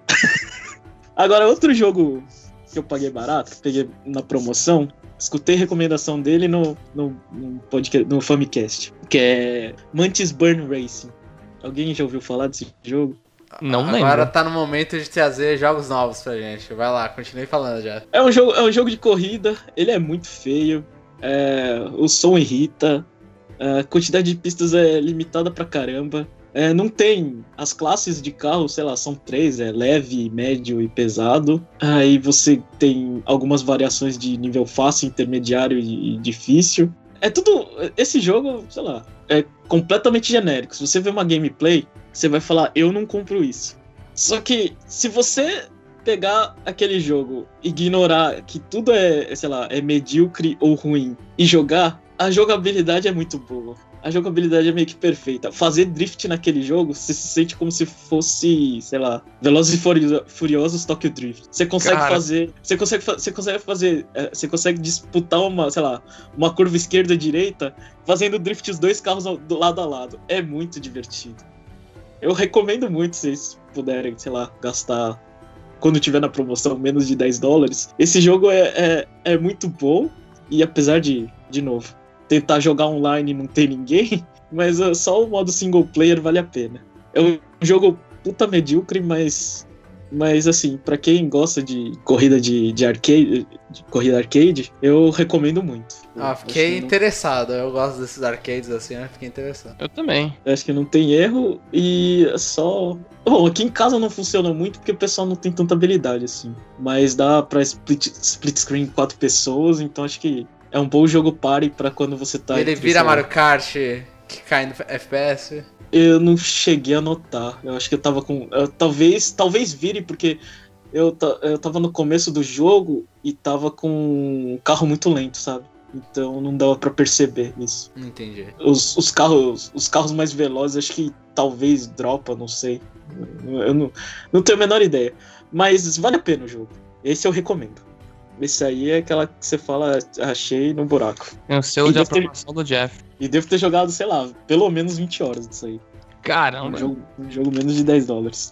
[SPEAKER 2] Agora, outro jogo que eu paguei barato, que peguei na promoção, escutei recomendação dele no podcast, no Famicast, que é Mantis Burn Racing. Alguém já ouviu falar desse jogo?
[SPEAKER 3] Não lembro.
[SPEAKER 1] Agora tá no momento de trazer jogos novos pra gente. Vai lá, continue falando já.
[SPEAKER 2] É um jogo de corrida, ele é muito feio, o som irrita, a quantidade de pistas é limitada pra caramba. Não tem as classes de carro, sei lá, são 3, leve, médio e pesado. Aí você tem algumas variações de nível fácil, intermediário e difícil. Esse jogo, sei lá, é completamente genérico. Se você vê uma gameplay, você vai falar, eu não compro isso. Só que, se você pegar aquele jogo, ignorar que tudo é medíocre ou ruim, e jogar, a jogabilidade é muito boa. A jogabilidade é meio que perfeita. Fazer drift naquele jogo, você se sente como se fosse, sei lá, Velozes e Furiosos Tokyo Drift. Você consegue fazer... Você consegue disputar uma curva esquerda e direita, fazendo drift os dois carros do lado a lado. É muito divertido. Eu recomendo muito, se vocês puderem, sei lá, gastar, quando tiver na promoção, menos de $10. Esse jogo é muito bom, e apesar de novo, tentar jogar online e não ter ninguém, mas só o modo single player vale a pena. É um jogo puta medíocre, mas assim, pra quem gosta de corrida de arcade, eu recomendo muito.
[SPEAKER 1] Fiquei interessado. Eu gosto desses arcades assim, fiquei interessado.
[SPEAKER 3] Eu também.
[SPEAKER 2] Acho que não tem erro e só... Bom, aqui em casa não funciona muito porque o pessoal não tem tanta habilidade assim, mas dá pra split screen 4 pessoas, então acho que é um bom jogo party pra quando você tá...
[SPEAKER 1] Ele vira Mario Kart que cai no FPS?
[SPEAKER 2] Eu não cheguei a notar. Eu acho que eu tava com... Talvez vire, porque eu tava no começo do jogo e tava com um carro muito lento, sabe? Então não dava pra perceber isso.
[SPEAKER 1] Entendi.
[SPEAKER 2] Os carros mais velozes, acho que talvez dropa, não sei. Eu não tenho a menor ideia. Mas vale a pena o jogo. Esse eu recomendo. Esse aí é aquela que você fala, achei no buraco.
[SPEAKER 3] É o selo de aprovação do Jeff.
[SPEAKER 2] E devo ter jogado, sei lá, pelo menos 20 horas disso aí.
[SPEAKER 3] Caramba.
[SPEAKER 2] Um jogo menos de $10.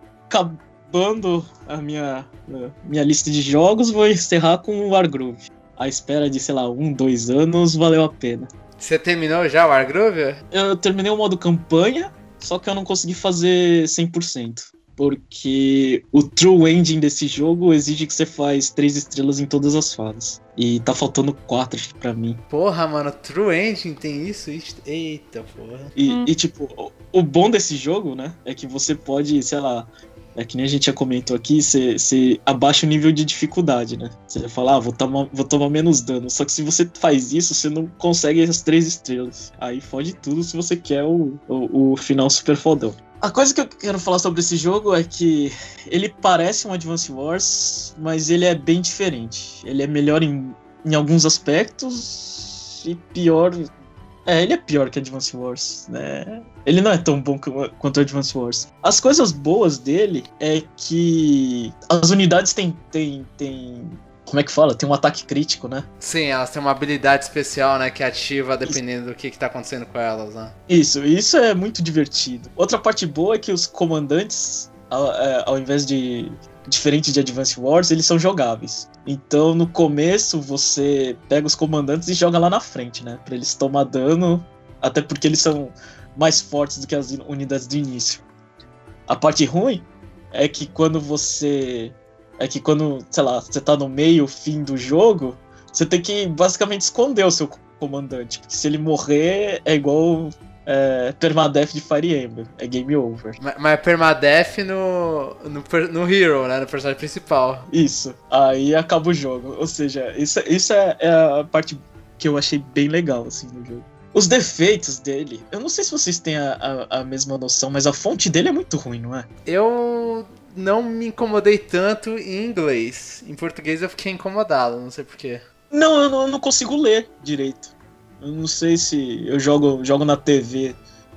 [SPEAKER 2] Acabando a minha lista de jogos, vou encerrar com o Wargroove. A espera de, sei lá, 2 anos valeu a pena.
[SPEAKER 1] Você terminou já o Wargroove?
[SPEAKER 2] Eu terminei o modo campanha, só que eu não consegui fazer 100%. Porque o True Ending desse jogo exige que você faz 3 estrelas em todas as fases. E tá faltando 4, acho que, pra mim.
[SPEAKER 1] Porra, mano, True Ending tem isso? Eita, porra.
[SPEAKER 2] E tipo, o bom desse jogo, né, é que você pode, sei lá, que nem a gente já comentou aqui, você abaixa o nível de dificuldade, né? Você fala, vou tomar menos dano. Só que se você faz isso, você não consegue as 3 estrelas. Aí fode tudo se você quer o final super fodão. A coisa que eu quero falar sobre esse jogo é que ele parece um Advance Wars, mas ele é bem diferente. Ele é melhor em alguns aspectos e pior... ele é pior que Advance Wars, né? Ele não é tão bom quanto Advance Wars. As coisas boas dele é que as unidades têm como é que fala? Tem um ataque crítico, né?
[SPEAKER 1] Sim, elas têm uma habilidade especial, né? Que ativa dependendo do que tá acontecendo com elas, né?
[SPEAKER 2] Isso é muito divertido. Outra parte boa é que os comandantes, ao invés de... diferente de Advance Wars, eles são jogáveis. Então, no começo, você pega os comandantes e joga lá na frente, né? Pra eles tomar dano, até porque eles são mais fortes do que as unidades do início. A parte ruim é que quando, sei lá, você tá no meio, fim do jogo, você tem que basicamente esconder o seu comandante. Porque se ele morrer, é igual permadeath de Fire Emblem. É game over.
[SPEAKER 1] Mas é permadeath no hero, né? No personagem principal.
[SPEAKER 2] Isso. Aí acaba o jogo. Ou seja, isso é a parte que eu achei bem legal, assim, no jogo. Os defeitos dele, eu não sei se vocês têm a mesma noção, mas a fonte dele é muito ruim, não é?
[SPEAKER 1] Eu não me incomodei tanto em inglês. Em português eu fiquei incomodado, não sei porquê.
[SPEAKER 2] Não, eu não consigo ler direito. Eu não sei se eu jogo na TV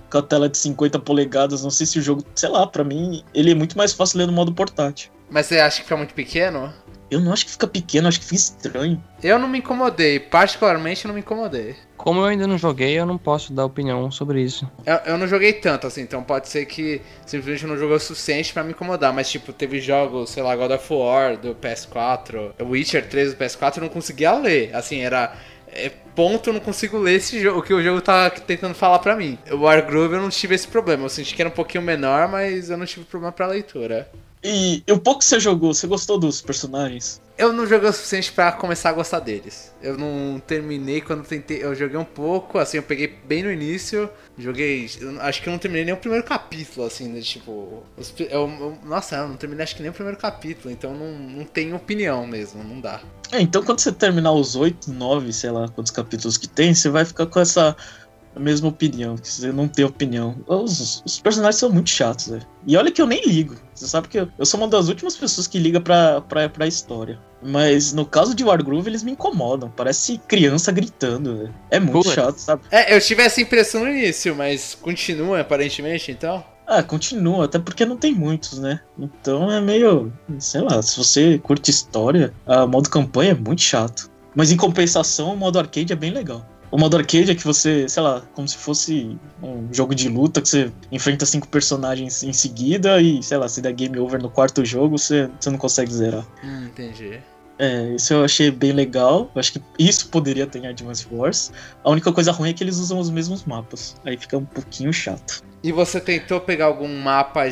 [SPEAKER 2] com a tela de 50 polegadas, não sei se o jogo, sei lá, pra mim, ele é muito mais fácil ler no modo portátil.
[SPEAKER 1] Mas você acha que fica muito pequeno?
[SPEAKER 2] Eu não acho que fica pequeno, acho que fica estranho.
[SPEAKER 1] Eu não me incomodei, particularmente não me incomodei.
[SPEAKER 3] Como eu ainda não joguei, eu não posso dar opinião sobre isso.
[SPEAKER 1] Eu não joguei tanto, assim, então pode ser que simplesmente não jogou o suficiente pra me incomodar. Mas, tipo, teve jogos, sei lá, God of War do PS4, Witcher 3 do PS4, eu não conseguia ler. Assim, era... ponto, eu não consigo ler esse jogo, o que o jogo tá tentando falar pra mim. O Wargroove eu não tive esse problema, eu senti que era um pouquinho menor, mas eu não tive problema pra leitura.
[SPEAKER 2] E o pouco que você jogou, você gostou dos personagens?
[SPEAKER 1] Eu não joguei o suficiente pra começar a gostar deles. Eu não terminei quando tentei. Eu joguei um pouco, assim, eu peguei bem no início. Joguei. Acho que eu não terminei nem o primeiro capítulo, assim, né? Tipo. Nossa, eu não terminei acho que nem o primeiro capítulo, então não tenho opinião mesmo, não dá.
[SPEAKER 2] Então quando você terminar os 8, 9, sei lá quantos capítulos que tem, você vai ficar com essa mesma opinião, que você não tem opinião. Os personagens são muito chatos, velho. E olha que eu nem ligo. Você sabe que eu sou uma das últimas pessoas que liga pra história. Mas no caso de Wargroove, eles me incomodam. Parece criança gritando, velho. É muito chato, sabe?
[SPEAKER 1] Eu tive essa impressão no início, mas continua aparentemente, então?
[SPEAKER 2] Ah, continua, até porque não tem muitos, né? Então é meio... Sei lá, se você curte história, o modo campanha é muito chato. Mas em compensação, o modo arcade é bem legal. O modo arcade é que você, sei lá, como se fosse um jogo de luta que você enfrenta 5 personagens em seguida e, sei lá, se der game over no quarto jogo, você não consegue zerar.
[SPEAKER 1] Entendi.
[SPEAKER 2] Isso eu achei bem legal. Eu acho que isso poderia ter em Advance Wars. A única coisa ruim é que eles usam os mesmos mapas. Aí fica um pouquinho chato.
[SPEAKER 1] E você tentou pegar algum mapa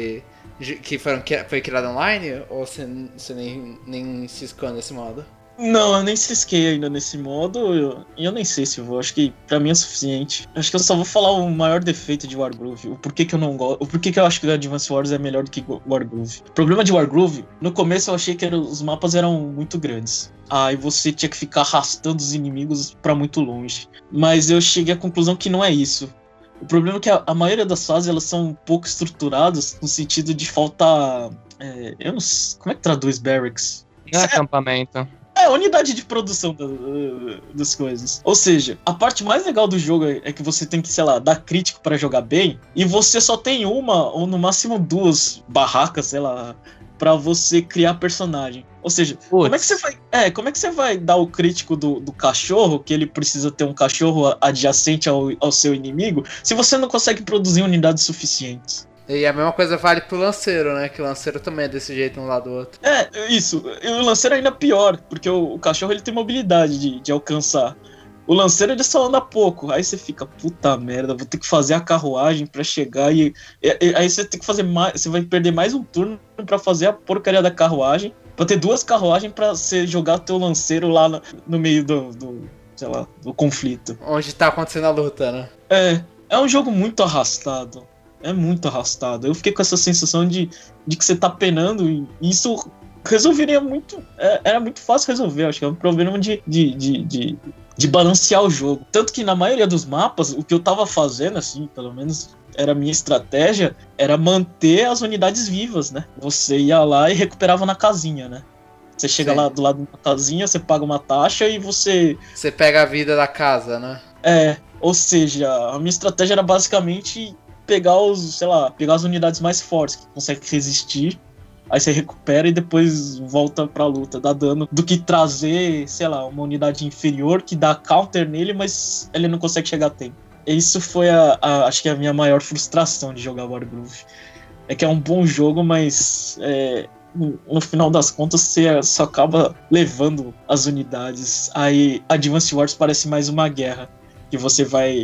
[SPEAKER 1] que foi criado online? Ou você nem se esconde nesse modo?
[SPEAKER 2] Não, eu nem cisquei ainda nesse modo, e eu nem sei se eu vou, acho que pra mim é suficiente. Acho que eu só vou falar o maior defeito de Wargroove, o porquê que eu não gosto, o porquê que eu acho que o Advance Wars é melhor do que Wargroove. O problema de Wargroove, no começo eu achei que os mapas eram muito grandes. Aí você tinha que ficar arrastando os inimigos pra muito longe. Mas eu cheguei à conclusão que não é isso. O problema é que a maioria das fases elas são um pouco estruturadas no sentido de faltar... eu não sei, como é que traduz barracks?
[SPEAKER 3] Acampamento.
[SPEAKER 2] Unidade de produção das coisas. Ou seja, a parte mais legal do jogo é que você tem que, sei lá, dar crítico pra jogar bem, e você só tem uma, ou no máximo 2 barracas, sei lá, pra você criar personagem. Ou seja, como é que você vai dar o crítico do cachorro, que ele precisa ter um cachorro adjacente ao seu inimigo, se você não consegue produzir unidades suficientes?
[SPEAKER 1] E a mesma coisa vale pro lanceiro, né? Que o lanceiro também é desse jeito um lado do outro.
[SPEAKER 2] Isso. E o lanceiro é ainda pior, porque o cachorro ele tem mobilidade de alcançar. O lanceiro ele só anda pouco. Aí você fica, puta merda, vou ter que fazer a carruagem pra chegar e aí você tem que fazer mais. Você vai perder mais um turno pra fazer a porcaria da carruagem. Pra ter 2 carruagens pra você jogar teu lanceiro lá no meio sei lá, do conflito.
[SPEAKER 1] Onde tá acontecendo a luta, né?
[SPEAKER 2] É um jogo muito arrastado. É muito arrastado. Eu fiquei com essa sensação de que você tá penando e isso resolveria muito... Era muito fácil resolver, acho que é um problema de balancear o jogo. Tanto que na maioria dos mapas, o que eu tava fazendo, assim, pelo menos era a minha estratégia, era manter as unidades vivas, né? Você ia lá e recuperava na casinha, né? Você chega lá do lado da casinha, você paga uma taxa e você...
[SPEAKER 1] Você pega a vida da casa, né?
[SPEAKER 2] Ou seja, a minha estratégia era basicamente... pegar as unidades mais fortes que conseguem resistir, aí você recupera e depois volta pra luta, dá dano, do que trazer, sei lá, uma unidade inferior que dá counter nele, mas ele não consegue chegar a tempo. Isso foi acho que a minha maior frustração de jogar Wargroove. É que é um bom jogo, mas no final das contas você só acaba levando as unidades. Aí Advance Wars parece mais uma guerra, que você vai...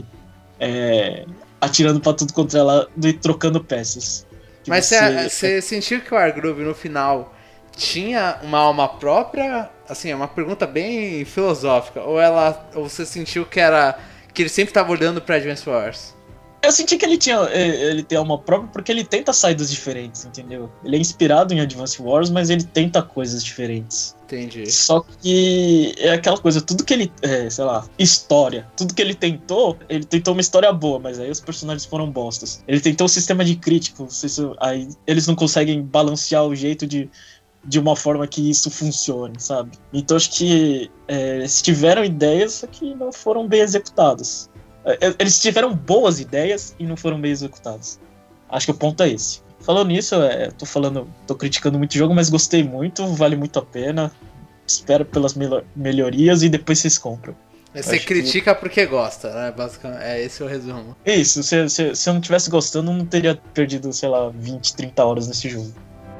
[SPEAKER 2] atirando pra tudo contra ela e trocando peças.
[SPEAKER 1] Mas você sentiu que o Wargroove no final tinha uma alma própria? Assim, é uma pergunta bem filosófica. Ou você sentiu que ele sempre tava olhando pra Advance Wars?
[SPEAKER 2] Eu senti que ele tem alma própria porque ele tenta saídas diferentes, entendeu? Ele é inspirado em Advance Wars, mas ele tenta coisas diferentes.
[SPEAKER 1] Entendi.
[SPEAKER 2] Só que é aquela coisa, tudo que ele... sei lá, história. Tudo que ele tentou uma história boa, mas aí os personagens foram bostas. Ele tentou um sistema de crítico, aí eles não conseguem balancear o jeito de uma forma que isso funcione, sabe? Então acho que eles tiveram ideias, só que não foram bem executadas. Eles tiveram boas ideias e não foram bem executadas. Acho que o ponto é esse. Falando nisso, tô criticando muito o jogo, mas gostei muito, vale muito a pena. Espero pelas melhorias e depois vocês compram.
[SPEAKER 1] Você critica porque gosta, né? Basicamente, esse é o resumo.
[SPEAKER 2] Isso, se eu não tivesse gostando, eu não teria perdido, sei lá, 20, 30 horas nesse jogo.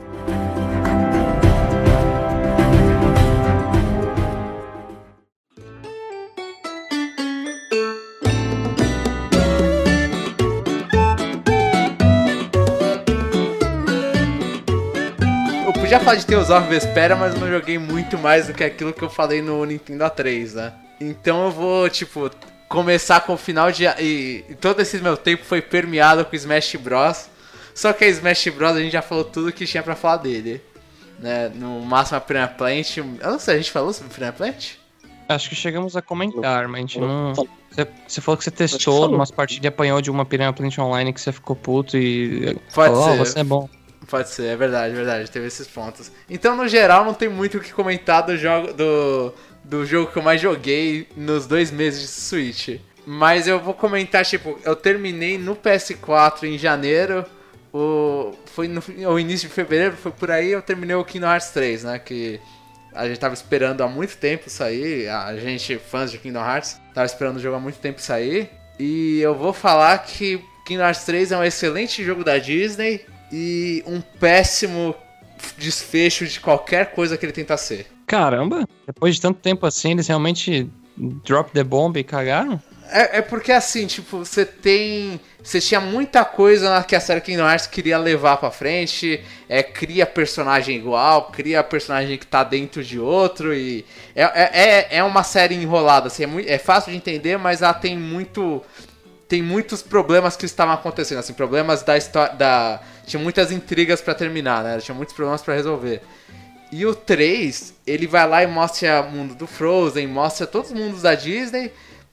[SPEAKER 1] Eu já falei de Tales of Vesperia, mas eu não joguei muito mais do que aquilo que eu falei no Nintendo A3, né? Então eu vou, começar com o final de... E todo esse meu tempo foi permeado com Smash Bros. Só que a Smash Bros a gente já falou tudo que tinha pra falar dele, né? No máximo a Piranha Plant... Eu não sei, a gente falou sobre Piranha Plant?
[SPEAKER 3] Acho que chegamos a comentar, mas a gente não... Você falou que você testou umas partidas e apanhou de uma Piranha Plant online que você ficou puto e...
[SPEAKER 1] Pode ser.
[SPEAKER 3] Você é bom.
[SPEAKER 1] Pode ser, é verdade, teve esses pontos. Então, no geral, não tem muito o que comentar do jogo que eu mais joguei nos 2 meses de Switch. Mas eu vou comentar, eu terminei no PS4 em janeiro, foi no início de fevereiro, foi por aí, eu terminei o Kingdom Hearts 3, né, que a gente tava esperando há muito tempo sair, a gente, fãs de Kingdom Hearts, tava esperando o jogo há muito tempo sair, e eu vou falar que Kingdom Hearts 3 é um excelente jogo da Disney, e um péssimo desfecho de qualquer coisa que ele tenta ser.
[SPEAKER 3] Caramba, depois de tanto tempo assim, eles realmente drop the bomb e cagaram?
[SPEAKER 1] É porque assim, você tinha muita coisa que a série Kingdom Hearts queria levar pra frente, cria personagem igual, cria personagem que tá dentro de outro, e é uma série enrolada, assim, é fácil de entender, mas ela tem muitos problemas que estavam acontecendo, assim, problemas da história, tinha muitas intrigas pra terminar, né, tinha muitos problemas pra resolver. E o 3, ele vai lá e mostra o mundo do Frozen, mostra todos os mundos da Disney,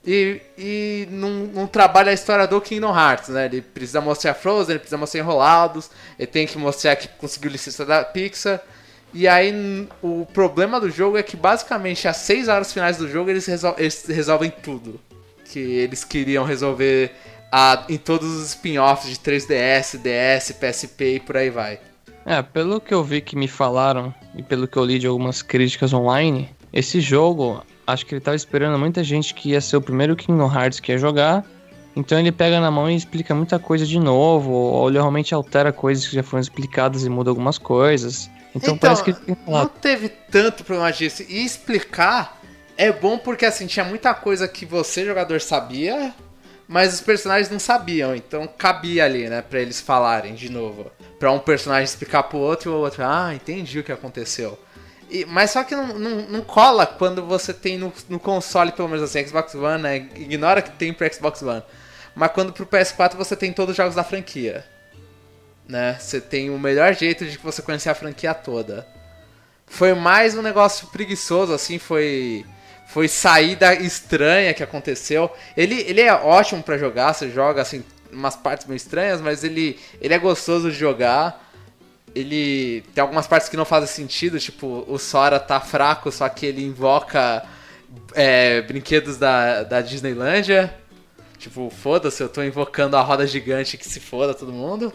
[SPEAKER 1] e não trabalha a história do Kingdom Hearts, né, ele precisa mostrar Frozen, ele precisa mostrar Enrolados, ele tem que mostrar que conseguiu licença da Pixar, e aí o problema do jogo é que basicamente às 6 horas finais do jogo eles resolvem tudo que eles queriam resolver em todos os spin-offs de 3DS, DS, PSP e por aí vai.
[SPEAKER 3] Pelo que eu vi que me falaram e pelo que eu li de algumas críticas online, esse jogo, acho que ele tava esperando muita gente que ia ser o primeiro Kingdom Hearts que ia jogar, então ele pega na mão e explica muita coisa de novo, ou ele realmente altera coisas que já foram explicadas e muda algumas coisas. Então parece que
[SPEAKER 1] não teve tanto problema disso. E explicar é bom porque assim, tinha muita coisa que você, jogador, sabia, mas os personagens não sabiam, então cabia ali, né, pra eles falarem de novo. Pra um personagem explicar pro outro e o outro, entendi o que aconteceu. Mas só que não cola quando você tem no console, pelo menos assim, Xbox One, né, ignora que tem pro Xbox One. Mas quando pro PS4 você tem todos os jogos da franquia, né, você tem o melhor jeito de você conhecer a franquia toda. Foi mais um negócio preguiçoso, assim, foi saída estranha que aconteceu. Ele é ótimo pra jogar, você joga assim umas partes meio estranhas, mas ele é gostoso de jogar. Ele tem algumas partes que não fazem sentido, tipo, o Sora tá fraco, só que ele invoca brinquedos da Disneylândia. Tipo, foda-se, eu tô invocando a roda gigante, que se foda todo mundo.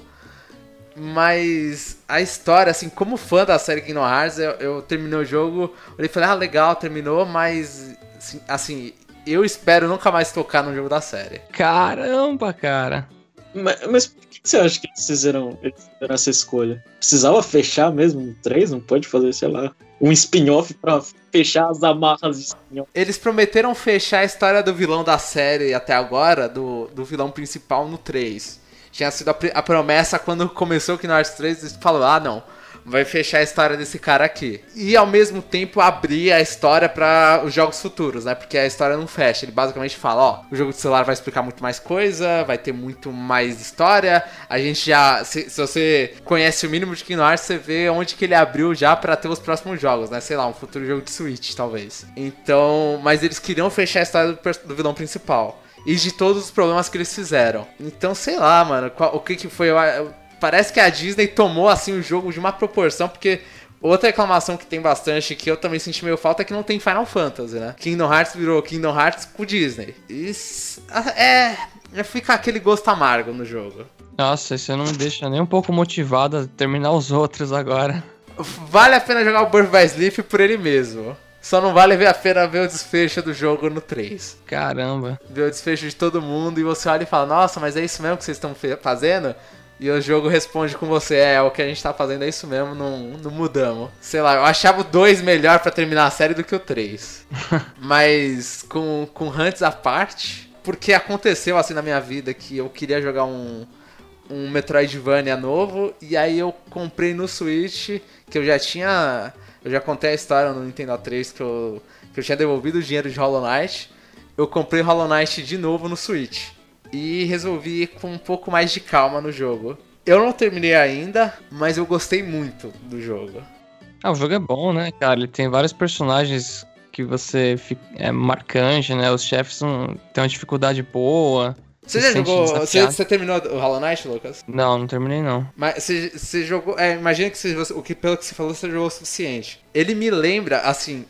[SPEAKER 1] Mas a história, assim, como fã da série Kingdom Hearts, eu terminei o jogo, eu falei, legal, terminou, mas assim, eu espero nunca mais tocar no jogo da série.
[SPEAKER 3] Caramba, cara.
[SPEAKER 2] Mas por que você acha que eles fizeram essa escolha? Precisava fechar mesmo o 3? Não pode fazer, sei lá, um spin-off pra fechar as amarras de spin-off?
[SPEAKER 1] Eles prometeram fechar a história do vilão da série até agora, do vilão principal no 3. Tinha sido a promessa quando começou o Kingdom Hearts 3, eles falaram, não, vai fechar a história desse cara aqui. E ao mesmo tempo abrir a história para os jogos futuros, né? Porque a história não fecha. Ele basicamente fala, o jogo de celular vai explicar muito mais coisa, vai ter muito mais história. A gente já, se você conhece o mínimo de Kingdom Hearts, você vê onde que ele abriu já para ter os próximos jogos, né? Sei lá, um futuro jogo de Switch, talvez. Então, mas eles queriam fechar a história do vilão principal. E de todos os problemas que eles fizeram. Então, sei lá, mano, o que foi... Parece que a Disney tomou, assim, o jogo de uma proporção, porque Outra reclamação que tem bastante, que eu também senti meio falta, é que não tem Final Fantasy, né? Kingdom Hearts virou Kingdom Hearts com Disney. Isso fica aquele gosto amargo no jogo.
[SPEAKER 3] Nossa, isso não me deixa nem um pouco motivado a terminar os outros agora.
[SPEAKER 1] Vale a pena jogar o Birth by Sleep por ele mesmo. Só não vale a pena ver o desfecho do jogo no 3.
[SPEAKER 3] Caramba.
[SPEAKER 1] Ver o desfecho de todo mundo e você olha e fala, nossa, mas é isso mesmo que vocês estão fazendo? E o jogo responde com você, o que a gente tá fazendo é isso mesmo, não mudamos. Sei lá, eu achava o 2 melhor pra terminar a série do que o 3. Mas com Hunts à parte, porque aconteceu assim na minha vida que eu queria jogar um Metroidvania novo, e aí eu comprei no Switch, que eu já contei a história no Nintendo 3 que eu tinha devolvido o dinheiro de Hollow Knight. Eu comprei Hollow Knight de novo no Switch. E resolvi ir com um pouco mais de calma no jogo. Eu não terminei ainda, mas eu gostei muito do jogo.
[SPEAKER 3] O jogo é bom, né, cara? Ele tem vários personagens que você fica... É marcante, né? Os chefes têm uma dificuldade boa.
[SPEAKER 1] Você já jogou... Você terminou o Hollow Knight, Lucas?
[SPEAKER 3] Não terminei não.
[SPEAKER 1] Mas você jogou... imagina que pelo que você falou, você jogou o suficiente. Ele me lembra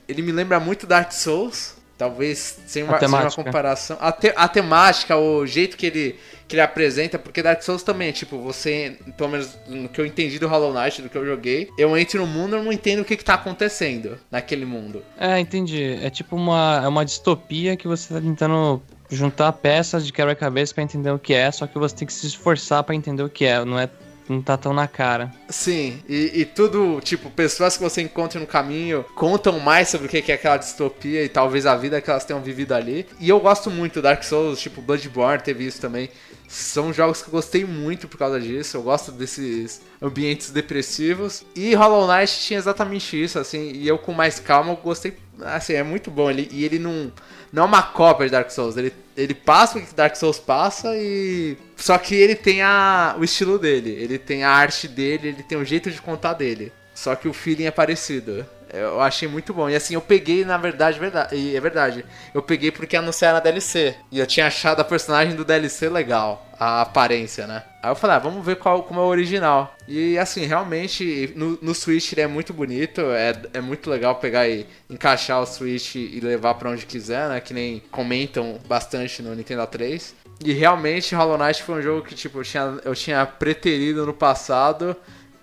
[SPEAKER 1] muito Dark Souls. Talvez sem uma comparação. A temática, o jeito que ele apresenta, porque Dark Souls também, tipo, você, pelo menos no que eu entendi do Hollow Knight, do que eu joguei, eu entro no mundo e não entendo o que tá acontecendo naquele mundo.
[SPEAKER 3] Entendi. É tipo uma distopia que você tá tentando juntar peças de quebra-cabeça pra entender o que é, só que você tem que se esforçar pra entender o que é, não tá tão na cara.
[SPEAKER 1] Sim, e tudo, tipo, pessoas que você encontra no caminho contam mais sobre o que é aquela distopia e talvez a vida que elas tenham vivido ali. E eu gosto muito, Dark Souls, tipo, Bloodborne teve isso também. São jogos que eu gostei muito por causa disso, eu gosto desses ambientes depressivos. E Hollow Knight tinha exatamente isso, assim, e eu com mais calma eu gostei, assim, é muito bom. E ele não é uma cópia de Dark Souls, ele passa o que Dark Souls passa e... Só que ele tem o estilo dele, ele tem a arte dele, ele tem o jeito de contar dele. Só que o feeling é parecido. Eu achei muito bom. E assim, eu peguei, na verdade, e é verdade. Eu peguei porque anunciaram a DLC. E eu tinha achado a personagem do DLC legal. A aparência, né? Aí eu falei, vamos ver como é o original. E assim, realmente, no Switch ele é muito bonito. É muito legal pegar e encaixar o Switch e levar pra onde quiser, né? Que nem comentam bastante no Nintendo 3. E realmente, Hollow Knight foi um jogo que, tipo, eu tinha preterido no passado.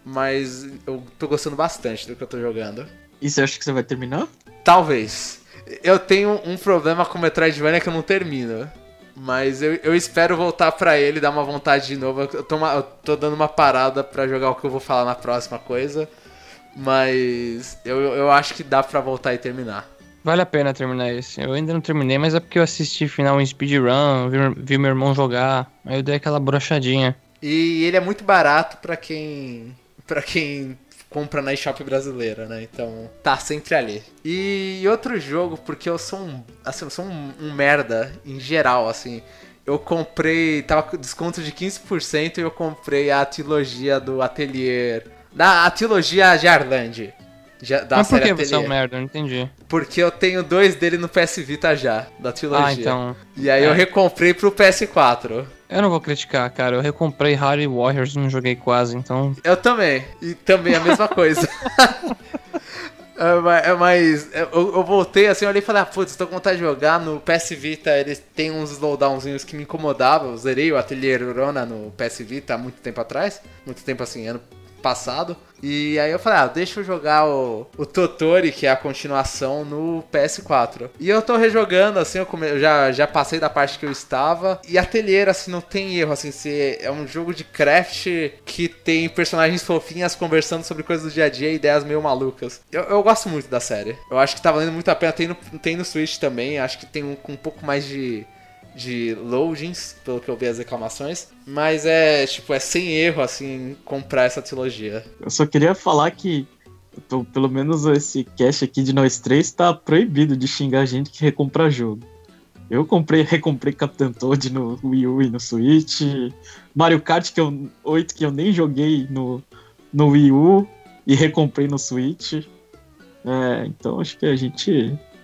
[SPEAKER 1] Mas eu tô gostando bastante do que eu tô jogando.
[SPEAKER 2] E você acha que você vai terminar?
[SPEAKER 1] Talvez. Eu tenho um problema com Metroidvania que eu não termino. Mas eu espero voltar pra ele, dar uma vontade de novo. Eu tô dando uma parada pra jogar o que eu vou falar na próxima coisa. Mas eu acho que dá pra voltar e terminar.
[SPEAKER 3] Vale a pena terminar esse. Eu ainda não terminei, mas é porque eu assisti final em speedrun, vi meu irmão jogar. Aí eu dei aquela brochadinha.
[SPEAKER 1] E ele é muito barato pra quem compra na eShop brasileira, né? Então tá sempre ali. E outro jogo, porque eu sou um merda em geral, assim. Eu comprei, tava com desconto de 15% e eu comprei a trilogia do Atelier. A trilogia Jarland.
[SPEAKER 3] Mas por que você é um merda? Eu não entendi.
[SPEAKER 1] Porque eu tenho 2 dele no PS Vita já, da trilogia.
[SPEAKER 3] Então.
[SPEAKER 1] E aí eu recomprei pro PS4.
[SPEAKER 3] Eu não vou criticar, cara. Eu recomprei Hardy Warriors, não joguei quase, então...
[SPEAKER 1] Eu também. E também a mesma coisa. Mas eu voltei assim, eu olhei e falei, putz, tô com vontade de jogar. No PS Vita ele tem uns slowdownzinhos que me incomodavam. Eu zerei o Atelier Urona no PS Vita há muito tempo atrás. Muito tempo assim, ano passado. E aí eu falei, deixa eu jogar o Totori, que é a continuação, no PS4. E eu tô rejogando, assim, eu já passei da parte que eu estava. E Atelier, assim, não tem erro, assim, é um jogo de craft que tem personagens fofinhas conversando sobre coisas do dia a dia e ideias meio malucas. Eu gosto muito da série. Eu acho que tá valendo muito a pena. Tem no Switch também, acho que tem um pouco mais de loadings, pelo que eu vi as reclamações, mas é sem erro, assim, comprar essa trilogia.
[SPEAKER 2] Eu só queria falar que, pelo menos esse cast aqui de nós três tá proibido de xingar gente que recompra jogo. Eu recomprei Captain Toad no Wii U e no Switch, Mario Kart 8 que eu nem joguei no Wii U e recomprei no Switch. Então acho que a gente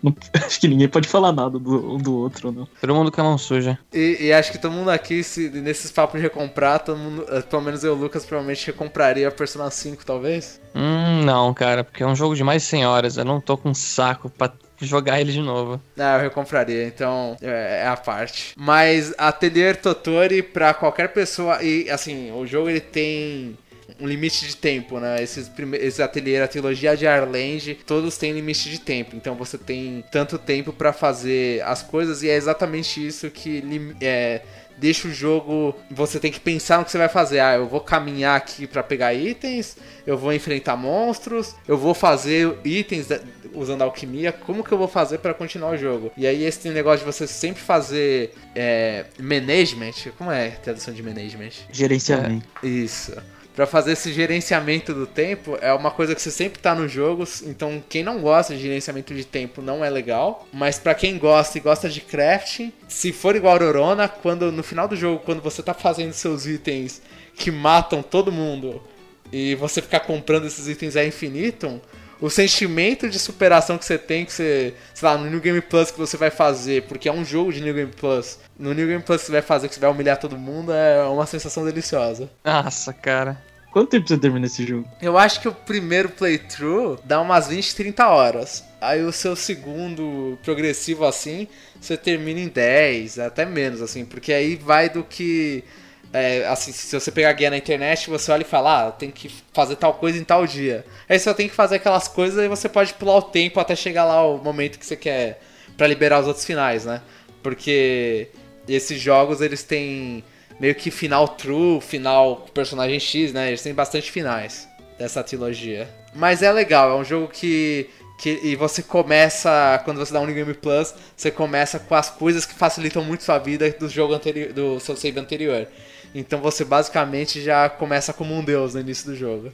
[SPEAKER 2] Acho que ninguém pode falar nada um do outro, não.
[SPEAKER 3] Todo mundo com a mão suja.
[SPEAKER 1] E acho que todo mundo aqui, nesses papos de recomprar, todo mundo, pelo menos eu e o Lucas, provavelmente recompraria a Persona 5, talvez.
[SPEAKER 3] Não, cara, porque é um jogo de mais de 100 horas. Eu não tô com saco pra jogar ele de novo.
[SPEAKER 1] Eu recompraria, então é a parte. Mas Atelier Totori, pra qualquer pessoa, e assim, o jogo ele tem um limite de tempo, né? Esse ateliê, a trilogia de Arlange, todos têm limite de tempo. Então você tem tanto tempo pra fazer as coisas, e é exatamente isso que deixa o jogo. Você tem que pensar no que você vai fazer. Eu vou caminhar aqui pra pegar itens, eu vou enfrentar monstros, eu vou fazer itens usando alquimia. Como que eu vou fazer pra continuar o jogo? E aí esse negócio de você sempre fazer management. Como é a tradução de management?
[SPEAKER 2] Gerenciamento.
[SPEAKER 1] Isso. Pra fazer esse gerenciamento do tempo é uma coisa que você sempre tá nos jogos. Então quem não gosta de gerenciamento de tempo não é legal. Mas pra quem gosta e gosta de crafting, se for igual a Aurorona, no final do jogo, quando você tá fazendo seus itens que matam todo mundo e você ficar comprando esses itens a infinitum, o sentimento de superação que você tem, que você, sei lá, no New Game Plus que você vai fazer, porque é um jogo de New Game Plus, no New Game Plus que você vai fazer, que você vai humilhar todo mundo, é uma sensação deliciosa.
[SPEAKER 3] Nossa, cara.
[SPEAKER 2] Quanto tempo você termina esse jogo?
[SPEAKER 1] Eu acho que o primeiro playthrough dá umas 20, 30 horas. Aí o seu segundo progressivo assim, você termina em 10, até menos, assim, porque aí vai do que... assim, se você pegar a guia na internet, você olha e fala, tem que fazer tal coisa em tal dia. Aí você só tem que fazer aquelas coisas e você pode pular o tempo até chegar lá o momento que você quer pra liberar os outros finais, né? Porque esses jogos, eles têm meio que final true, final com personagem X, né? Eles têm bastante finais dessa trilogia. Mas é legal, é um jogo que e você começa, quando você dá um New Game Plus, você começa com as coisas que facilitam muito sua vida do jogo anterior, do seu save anterior. Então você basicamente já começa como um deus no início do jogo.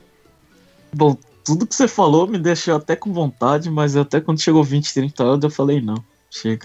[SPEAKER 2] Bom, tudo que você falou me deixou até com vontade, mas até quando chegou 20, 30 horas eu falei não, chega.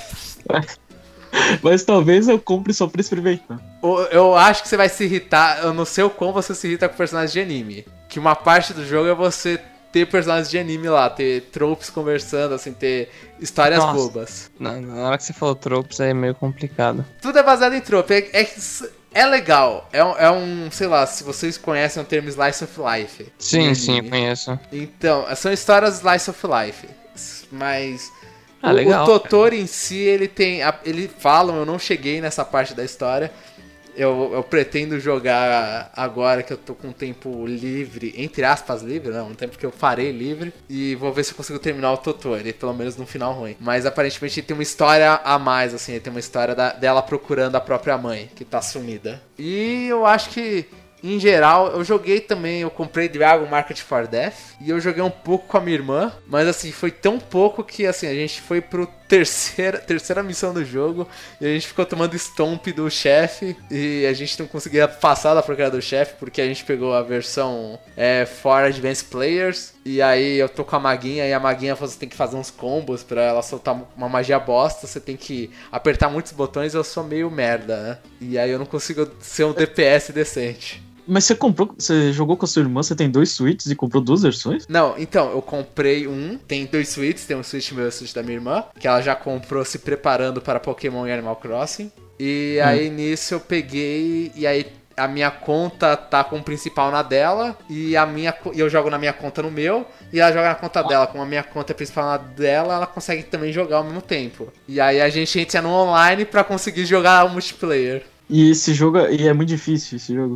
[SPEAKER 2] Mas talvez eu compre só pra experimentar.
[SPEAKER 1] Eu acho que você vai se irritar, eu não sei o quão você se irrita com personagens de anime. Que uma parte do jogo é você ter personagens de anime lá, ter tropes conversando, assim, ter histórias bobas.
[SPEAKER 3] Na hora que você falou tropes é meio complicado.
[SPEAKER 1] Tudo é baseado em trope, é legal, é um, sei lá, se vocês conhecem o termo Slice of Life.
[SPEAKER 3] Sim, eu conheço.
[SPEAKER 1] Então, são histórias Slice of Life, mas
[SPEAKER 3] legal.
[SPEAKER 1] O Totoro em si, ele fala, eu não cheguei nessa parte da história. Eu pretendo jogar agora que eu tô com tempo livre, entre aspas livre, não, um tempo que eu farei livre, e vou ver se eu consigo terminar o Totoro, pelo menos no final ruim. Mas aparentemente tem uma história a mais, assim, tem uma história dela procurando a própria mãe, que tá sumida. E eu acho que, em geral, eu joguei também, eu comprei Dragon Market for Death, e eu joguei um pouco com a minha irmã, mas assim, foi tão pouco que assim, a gente foi pro terceira missão do jogo, e a gente ficou tomando stomp do chefe, e a gente não conseguia passar da porcaria do chefe, porque a gente pegou a versão for Advanced Players, e aí eu tô com a maguinha, e a maguinha você tem que fazer uns combos pra ela soltar uma magia bosta, você tem que apertar muitos botões, eu sou meio merda, né? E aí eu não consigo ser um DPS decente.
[SPEAKER 2] Mas você jogou com a sua irmã, você tem 2 Switches e comprou 2 versões?
[SPEAKER 1] Não, então, eu comprei tem 2 Switches, tem um Switch meu e um Switch da minha irmã, que ela já comprou se preparando para Pokémon e Animal Crossing. E aí nisso eu peguei, e aí a minha conta tá com o principal na dela, e eu jogo na minha conta no meu, e ela joga na conta dela. Como a minha conta é principal na dela, ela consegue também jogar ao mesmo tempo. E aí a gente entra no online pra conseguir jogar o multiplayer.
[SPEAKER 2] E esse jogo, é muito difícil, esse jogo.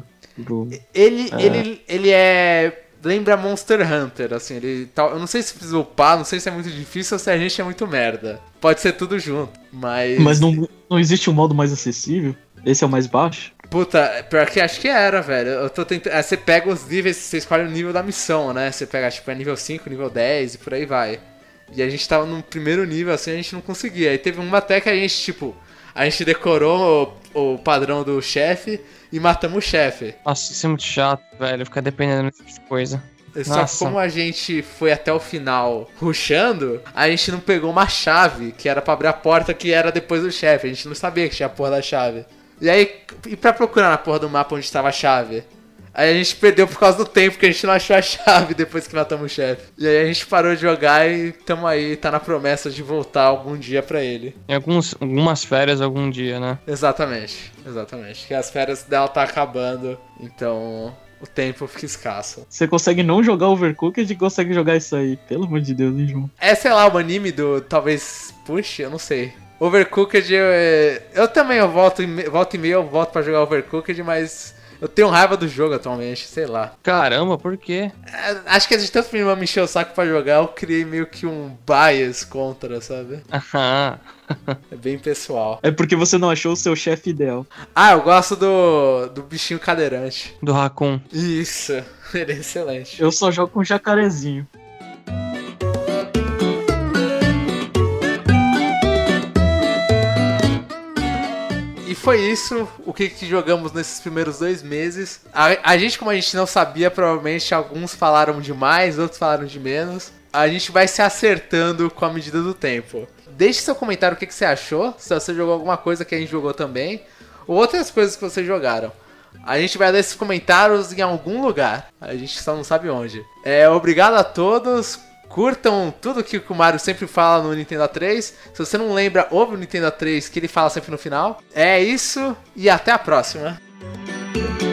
[SPEAKER 1] Ele lembra Monster Hunter, assim, eu não sei se precisa upar, não sei se é muito difícil ou se a gente é muito merda. Pode ser tudo junto, mas...
[SPEAKER 2] Mas não existe um modo mais acessível? Esse é o mais baixo?
[SPEAKER 1] Puta, pior que acho que era, velho. Eu tô tentando... Você pega os níveis, você escolhe o nível da missão, né? Você pega, tipo, nível 5, nível 10 e por aí vai. E a gente tava no primeiro nível, assim, a gente não conseguia. Aí teve uma até que a gente, tipo... A gente decorou o padrão do chefe e matamos o chefe.
[SPEAKER 3] Nossa, isso é muito chato, velho. Ficar dependendo dessa tipo de coisa.
[SPEAKER 1] Só que como a gente foi até o final rushando, a gente não pegou uma chave que era pra abrir a porta que era depois do chefe. A gente não sabia que tinha a porra da chave. E aí, pra procurar na porra do mapa onde estava a chave? Aí a gente perdeu por causa do tempo, que a gente não achou a chave depois que matamos o chefe. E aí a gente parou de jogar e tamo aí, tá na promessa de voltar algum dia pra ele.
[SPEAKER 3] Em algumas férias algum dia, né?
[SPEAKER 1] Exatamente. Que as férias dela tá acabando, então o tempo fica escasso.
[SPEAKER 2] Você consegue não jogar Overcooked e consegue jogar isso aí. Pelo amor de Deus, hein, João?
[SPEAKER 1] É, sei lá, o anime do talvez Push, eu não sei. Overcooked, eu também volto e meia, eu volto pra jogar Overcooked, mas eu tenho raiva do jogo atualmente, sei lá.
[SPEAKER 3] Caramba, por quê?
[SPEAKER 1] Acho que de tanto me encher o saco pra jogar, eu criei meio que um bias contra, sabe?
[SPEAKER 3] Aham.
[SPEAKER 1] É bem pessoal.
[SPEAKER 2] É porque você não achou o seu chefe ideal.
[SPEAKER 1] Ah, eu gosto do bichinho cadeirante.
[SPEAKER 3] Do Raccoon.
[SPEAKER 1] Isso, ele é excelente.
[SPEAKER 2] Eu só jogo com jacarezinho.
[SPEAKER 1] E foi isso o que jogamos nesses primeiros 2 meses. A gente, como a gente não sabia, provavelmente alguns falaram de mais, outros falaram de menos. A gente vai se acertando com a medida do tempo. Deixe seu comentário o que você achou, se você jogou alguma coisa que a gente jogou também, ou outras coisas que vocês jogaram. A gente vai dar esses comentários em algum lugar, a gente só não sabe onde. Obrigado a todos. Curtam tudo que o Mario sempre fala no Nintendo 3. Se você não lembra, ouve o Nintendo 3 que ele fala sempre no final. É isso e até a próxima.